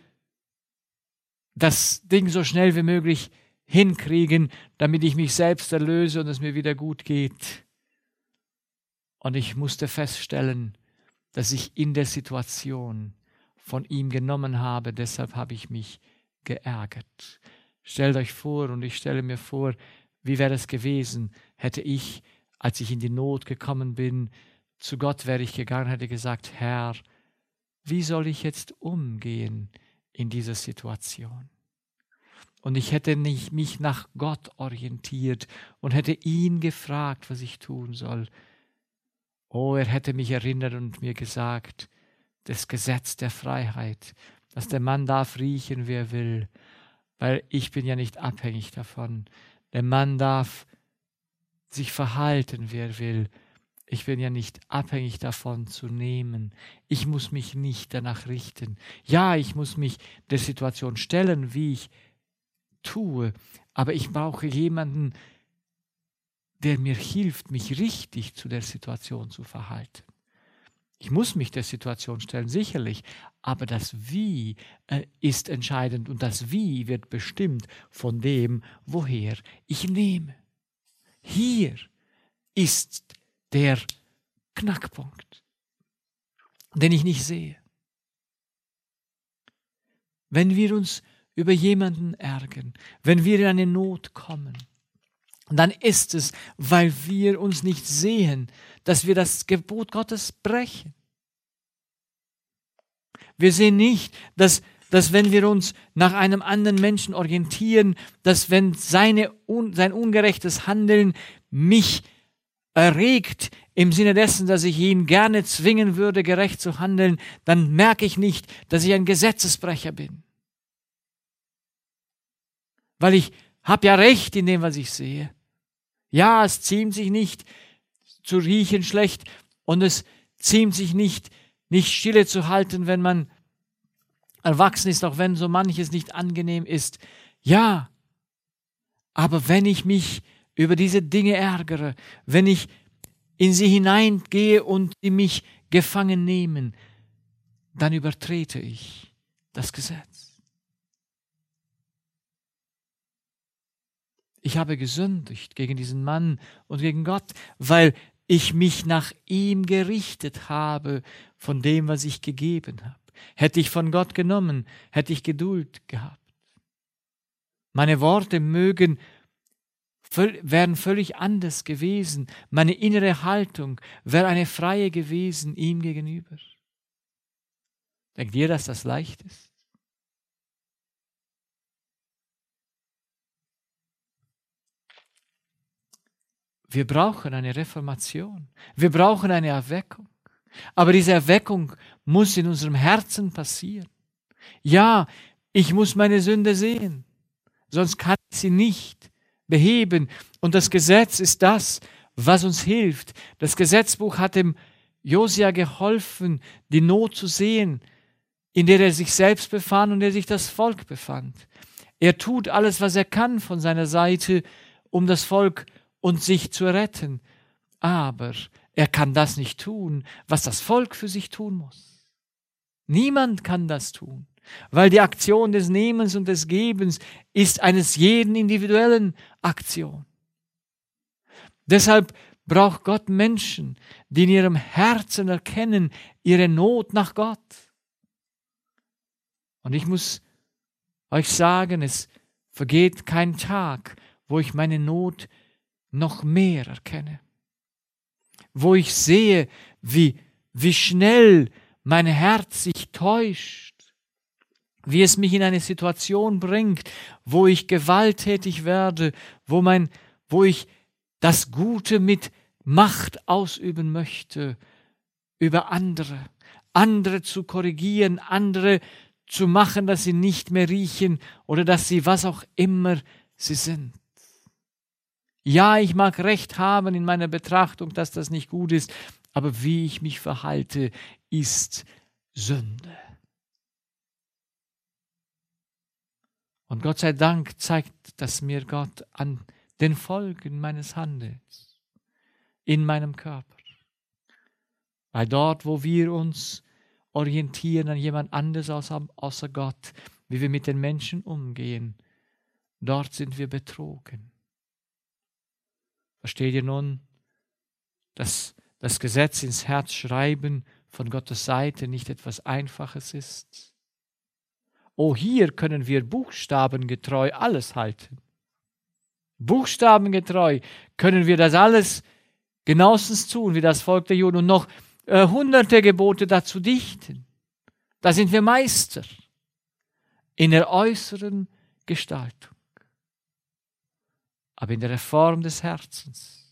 das Ding so schnell wie möglich hinkriegen, damit ich mich selbst erlöse und es mir wieder gut geht. Und ich musste feststellen, dass ich in der Situation von ihm genommen habe, deshalb habe ich mich geärgert. Stellt euch vor, und ich stelle mir vor, wie wäre es gewesen, hätte ich, als ich in die Not gekommen bin, zu Gott wäre ich gegangen, hätte gesagt, Herr, wie soll ich jetzt umgehen in dieser Situation? Und ich hätte nicht mich nach Gott orientiert und hätte ihn gefragt, was ich tun soll. Oh, er hätte mich erinnert und mir gesagt, das Gesetz der Freiheit, dass der Mann darf riechen, wie er will, weil ich bin ja nicht abhängig davon. Der Mann darf sich verhalten, wie er will. Ich bin ja nicht abhängig davon zu nehmen. Ich muss mich nicht danach richten. Ja, ich muss mich der Situation stellen, wie ich tue, aber ich brauche jemanden, der mir hilft, mich richtig zu der Situation zu verhalten. Ich muss mich der Situation stellen, sicherlich, aber das Wie äh, ist entscheidend und das Wie wird bestimmt von dem, woher ich nehme. Hier ist der Knackpunkt, den ich nicht sehe. Wenn wir uns über jemanden ärgern, wenn wir in eine Not kommen, dann ist es, weil wir uns nicht sehen, dass wir das Gebot Gottes brechen. Wir sehen nicht, dass, dass wenn wir uns nach einem anderen Menschen orientieren, dass wenn seine, sein ungerechtes Handeln mich erregt, im Sinne dessen, dass ich ihn gerne zwingen würde, gerecht zu handeln, dann merke ich nicht, dass ich ein Gesetzesbrecher bin. Weil ich habe ja recht in dem, was ich sehe. Ja, es ziemt sich nicht zu riechen schlecht und es ziemt sich nicht, nicht stille zu halten, wenn man erwachsen ist, auch wenn so manches nicht angenehm ist. Ja, aber wenn ich mich über diese Dinge ärgere, wenn ich in sie hineingehe und sie mich gefangen nehmen, dann übertrete ich das Gesetz. Ich habe gesündigt gegen diesen Mann und gegen Gott, weil ich mich nach ihm gerichtet habe von dem, was ich gegeben habe. Hätte ich von Gott genommen, hätte ich Geduld gehabt. Meine Worte mögen, wären völlig anders gewesen. Meine innere Haltung wäre eine freie gewesen ihm gegenüber. Denkt ihr, dass das leicht ist? Wir brauchen eine Reformation. Wir brauchen eine Erweckung. Aber diese Erweckung muss in unserem Herzen passieren. Ja, ich muss meine Sünde sehen, sonst kann ich sie nicht beheben. Und das Gesetz ist das, was uns hilft. Das Gesetzbuch hat dem Josia geholfen, die Not zu sehen, in der er sich selbst befand und in der sich das Volk befand. Er tut alles, was er kann von seiner Seite, um das Volk und sich zu retten. Aber er kann das nicht tun, was das Volk für sich tun muss. Niemand kann das tun, weil die Aktion des Nehmens und des Gebens ist eines jeden individuellen Aktion. Deshalb braucht Gott Menschen, die in ihrem Herzen erkennen, ihre Not nach Gott. Und ich muss euch sagen, es vergeht kein Tag, wo ich meine Not noch mehr erkenne. Wo ich sehe, wie, wie schnell mein Herz sich täuscht, wie es mich in eine Situation bringt, wo ich gewalttätig werde, wo, mein, wo ich das Gute mit Macht ausüben möchte über andere, andere zu korrigieren, andere zu machen, dass sie nicht mehr riechen oder dass sie was auch immer sie sind. Ja, ich mag Recht haben in meiner Betrachtung, dass das nicht gut ist, aber wie ich mich verhalte, ist Sünde. Und Gott sei Dank zeigt das mir Gott an den Folgen meines Handelns in meinem Körper. Weil dort, wo wir uns orientieren an jemand anderes außer, außer Gott, wie wir mit den Menschen umgehen, dort sind wir betrogen. Versteht ihr nun, dass das Gesetz ins Herz schreiben von Gottes Seite nicht etwas Einfaches ist? Oh, hier können wir buchstabengetreu alles halten. Buchstabengetreu können wir das alles genauestens tun, wie das Volk der Juden, und noch äh, hunderte Gebote dazu dichten. Da sind wir Meister in der äußeren Gestaltung. Aber in der Reform des Herzens,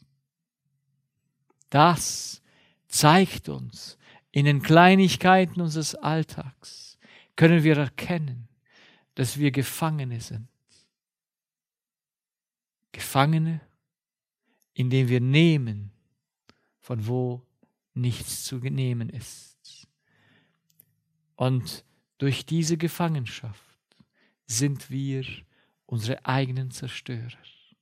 das zeigt uns in den Kleinigkeiten unseres Alltags, können wir erkennen, dass wir Gefangene sind. Gefangene, indem wir nehmen, von wo nichts zu nehmen ist. Und durch diese Gefangenschaft sind wir unsere eigenen Zerstörer.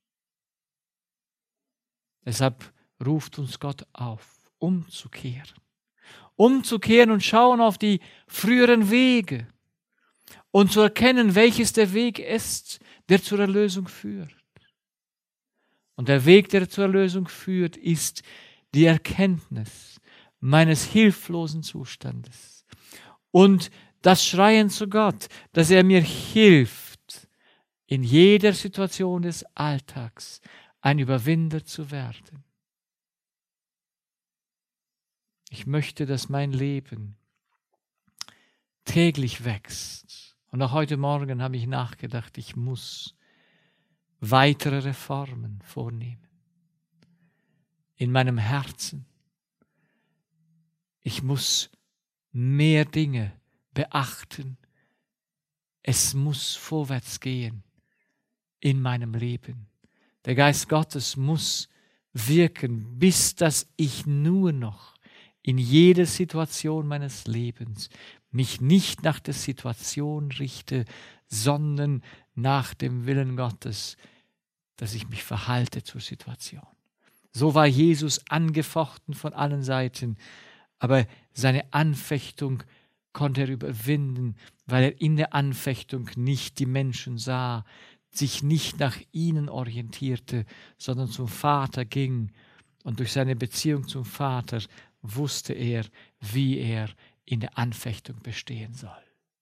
Deshalb ruft uns Gott auf, umzukehren. Umzukehren und schauen auf die früheren Wege und zu erkennen, welches der Weg ist, der zur Erlösung führt. Und der Weg, der zur Erlösung führt, ist die Erkenntnis meines hilflosen Zustandes und das Schreien zu Gott, dass er mir hilft, in jeder Situation des Alltags ein Überwinder zu werden. Ich möchte, dass mein Leben täglich wächst. Und auch heute Morgen habe ich nachgedacht, ich muss weitere Reformen vornehmen. In meinem Herzen. Ich muss mehr Dinge beachten. Es muss vorwärts gehen in meinem Leben. Der Geist Gottes muss wirken, bis dass ich nur noch in jeder Situation meines Lebens mich nicht nach der Situation richte, sondern nach dem Willen Gottes, dass ich mich verhalte zur Situation. So war Jesus angefochten von allen Seiten, aber seine Anfechtung konnte er überwinden, weil er in der Anfechtung nicht die Menschen sah, sich nicht nach ihnen orientierte, sondern zum Vater ging. Und durch seine Beziehung zum Vater wusste er, wie er in der Anfechtung bestehen soll.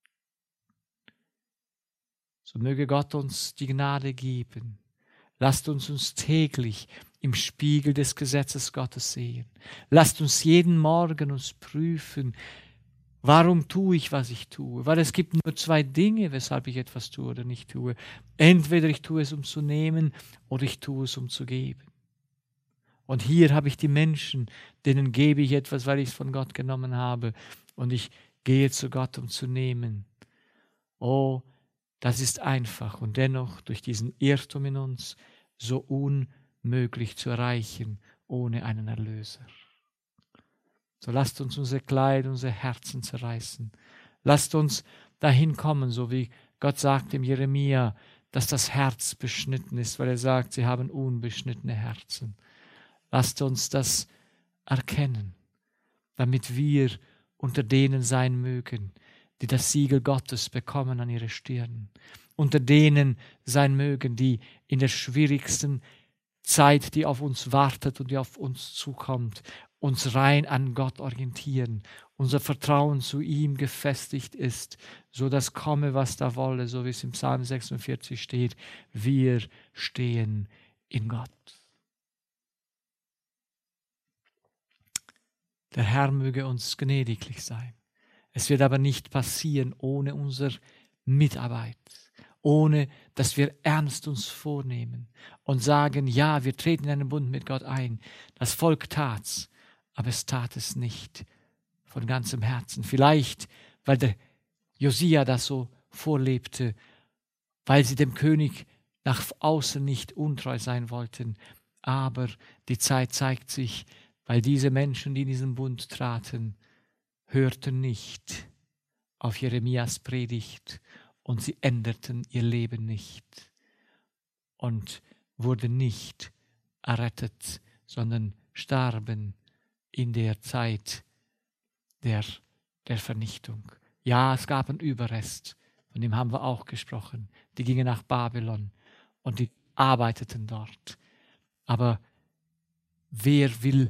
So möge Gott uns die Gnade geben. Lasst uns uns täglich im Spiegel des Gesetzes Gottes sehen. Lasst uns jeden Morgen uns prüfen, warum tue ich, was ich tue? Weil es gibt nur zwei Dinge, weshalb ich etwas tue oder nicht tue. Entweder ich tue es, um zu nehmen, oder ich tue es, um zu geben. Und hier habe ich die Menschen, denen gebe ich etwas, weil ich es von Gott genommen habe. Und ich gehe zu Gott, um zu nehmen. Oh, das ist einfach und dennoch durch diesen Irrtum in uns so unmöglich zu erreichen ohne einen Erlöser. So lasst uns unser Kleid, unsere Herzen zerreißen. Lasst uns dahin kommen, so wie Gott sagt im Jeremia, dass das Herz beschnitten ist, weil er sagt, sie haben unbeschnittene Herzen. Lasst uns das erkennen, damit wir unter denen sein mögen, die das Siegel Gottes bekommen an ihre Stirn. Unter denen sein mögen, die in der schwierigsten Zeit, die auf uns wartet und die auf uns zukommt, uns rein an Gott orientieren, unser Vertrauen zu ihm gefestigt ist, so dass komme, was da wolle, so wie es im Psalm sechsundvierzig steht, wir stehen in Gott. Der Herr möge uns gnädiglich sein. Es wird aber nicht passieren ohne unser Mitarbeit, ohne dass wir ernst uns vornehmen und sagen, ja, wir treten in einen Bund mit Gott ein. Das Volk tat's, aber es tat es nicht von ganzem Herzen. Vielleicht, weil der Josia das so vorlebte, weil sie dem König nach außen nicht untreu sein wollten. Aber die Zeit zeigt sich, weil diese Menschen, die in diesen Bund traten, hörten nicht auf Jeremias Predigt und sie änderten ihr Leben nicht und wurden nicht errettet, sondern starben in der Zeit der, der Vernichtung. Ja, es gab einen Überrest, von dem haben wir auch gesprochen. Die gingen nach Babylon und die arbeiteten dort. Aber wer will,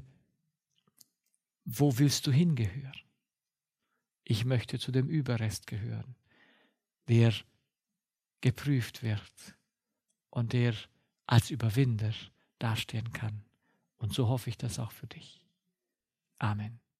wo willst du hingehören? Ich möchte zu dem Überrest gehören, der geprüft wird und der als Überwinder dastehen kann. Und so hoffe ich das auch für dich. Amen.